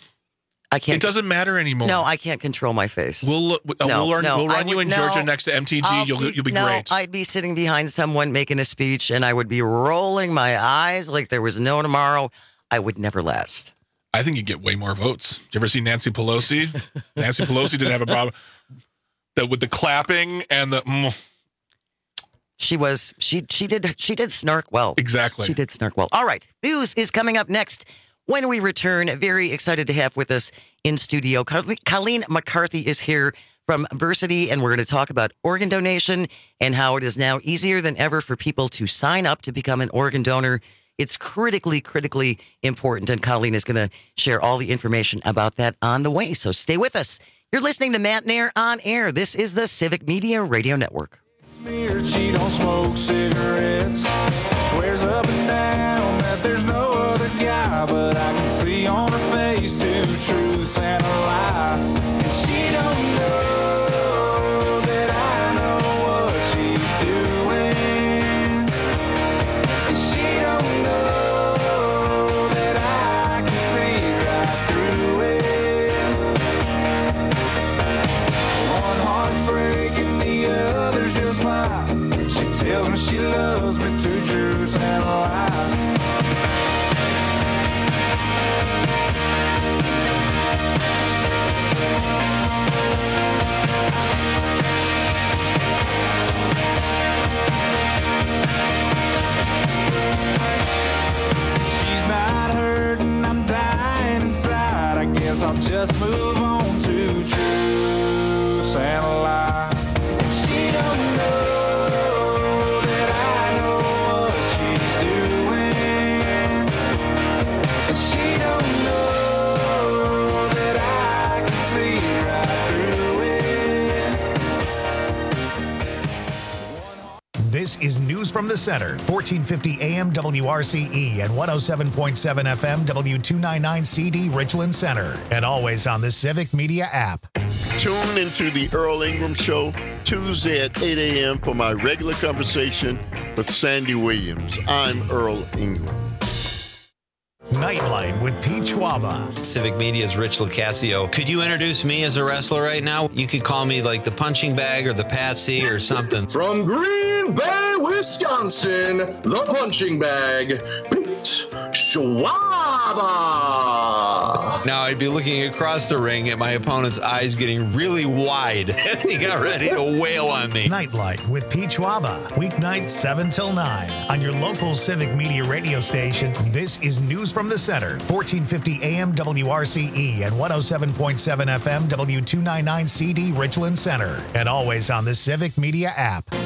S16: I can't.
S17: It doesn't matter anymore.
S16: No, I can't control my face.
S17: We'll uh,
S16: no,
S17: we'll, learn,
S16: no,
S17: we'll run
S16: would,
S17: you in
S16: no,
S17: Georgia next to M T G.
S16: I'll
S17: You'll
S16: be,
S17: you'll be
S16: no,
S17: great.
S16: I'd be sitting behind someone making a speech, and I would be rolling my eyes like there was no tomorrow. I would never last.
S17: I think you get way more votes. Did you ever see Nancy Pelosi? Nancy Pelosi didn't have a problem that with the clapping and the. Mm.
S16: She was she she did she did snark well.
S17: Exactly.
S16: She did snark well. All right, news is coming up next. When we return, very excited to have with us in studio, Colleen McCarthy is here from Versity, and we're going to talk about organ donation and how it is now easier than ever for people to sign up to become an organ donor. It's critically, critically important, and Colleen is going to share all the information about that on the way. So stay with us. You're listening to Matt Nair on Air. This is the Civic Media Radio Network.
S21: Smeared, she don't smoke cigarettes. Swears up and down that there's no other guy, but I can see on her face two truths and a lie. And she don't know that I know what she's doing. And she don't know that I can see right through it. One heart's breaking, the other's just fine. She tells me she loves me, two truths and a lie. She's not hurting, I'm dying inside. I guess I'll just move on to truths and a lie. And she don't know that I know what she's doing. And she don't know that I can see right through it.
S7: This is News from the Center, fourteen fifty A M W R C E and one oh seven point seven F M W two ninety-nine C D Richland Center, and always on the Civic Media app.
S10: Tune into the Earl Ingram Show Tuesday at eight A M for my regular conversation with Sandy Williams. I'm Earl Ingram.
S7: Nightlight with Pete Schwaba.
S23: Civic Media's Rich Locascio. Could you introduce me as a wrestler right now? You could call me like the punching bag or the Patsy or something.
S24: From Green Bay, Wisconsin, the punching bag, Pete Schwaba.
S23: Now I'd be looking across the ring at my opponent's eyes getting really wide as he got ready to wail on me.
S7: Nightlight with Pete Schwaba. Weeknights seven till nine on your local Civic Media radio station. This is News from the Center, fourteen fifty A M W R C E and one oh seven point seven F M W two ninety-nine C D Richland Center. And always on the Civic Media app.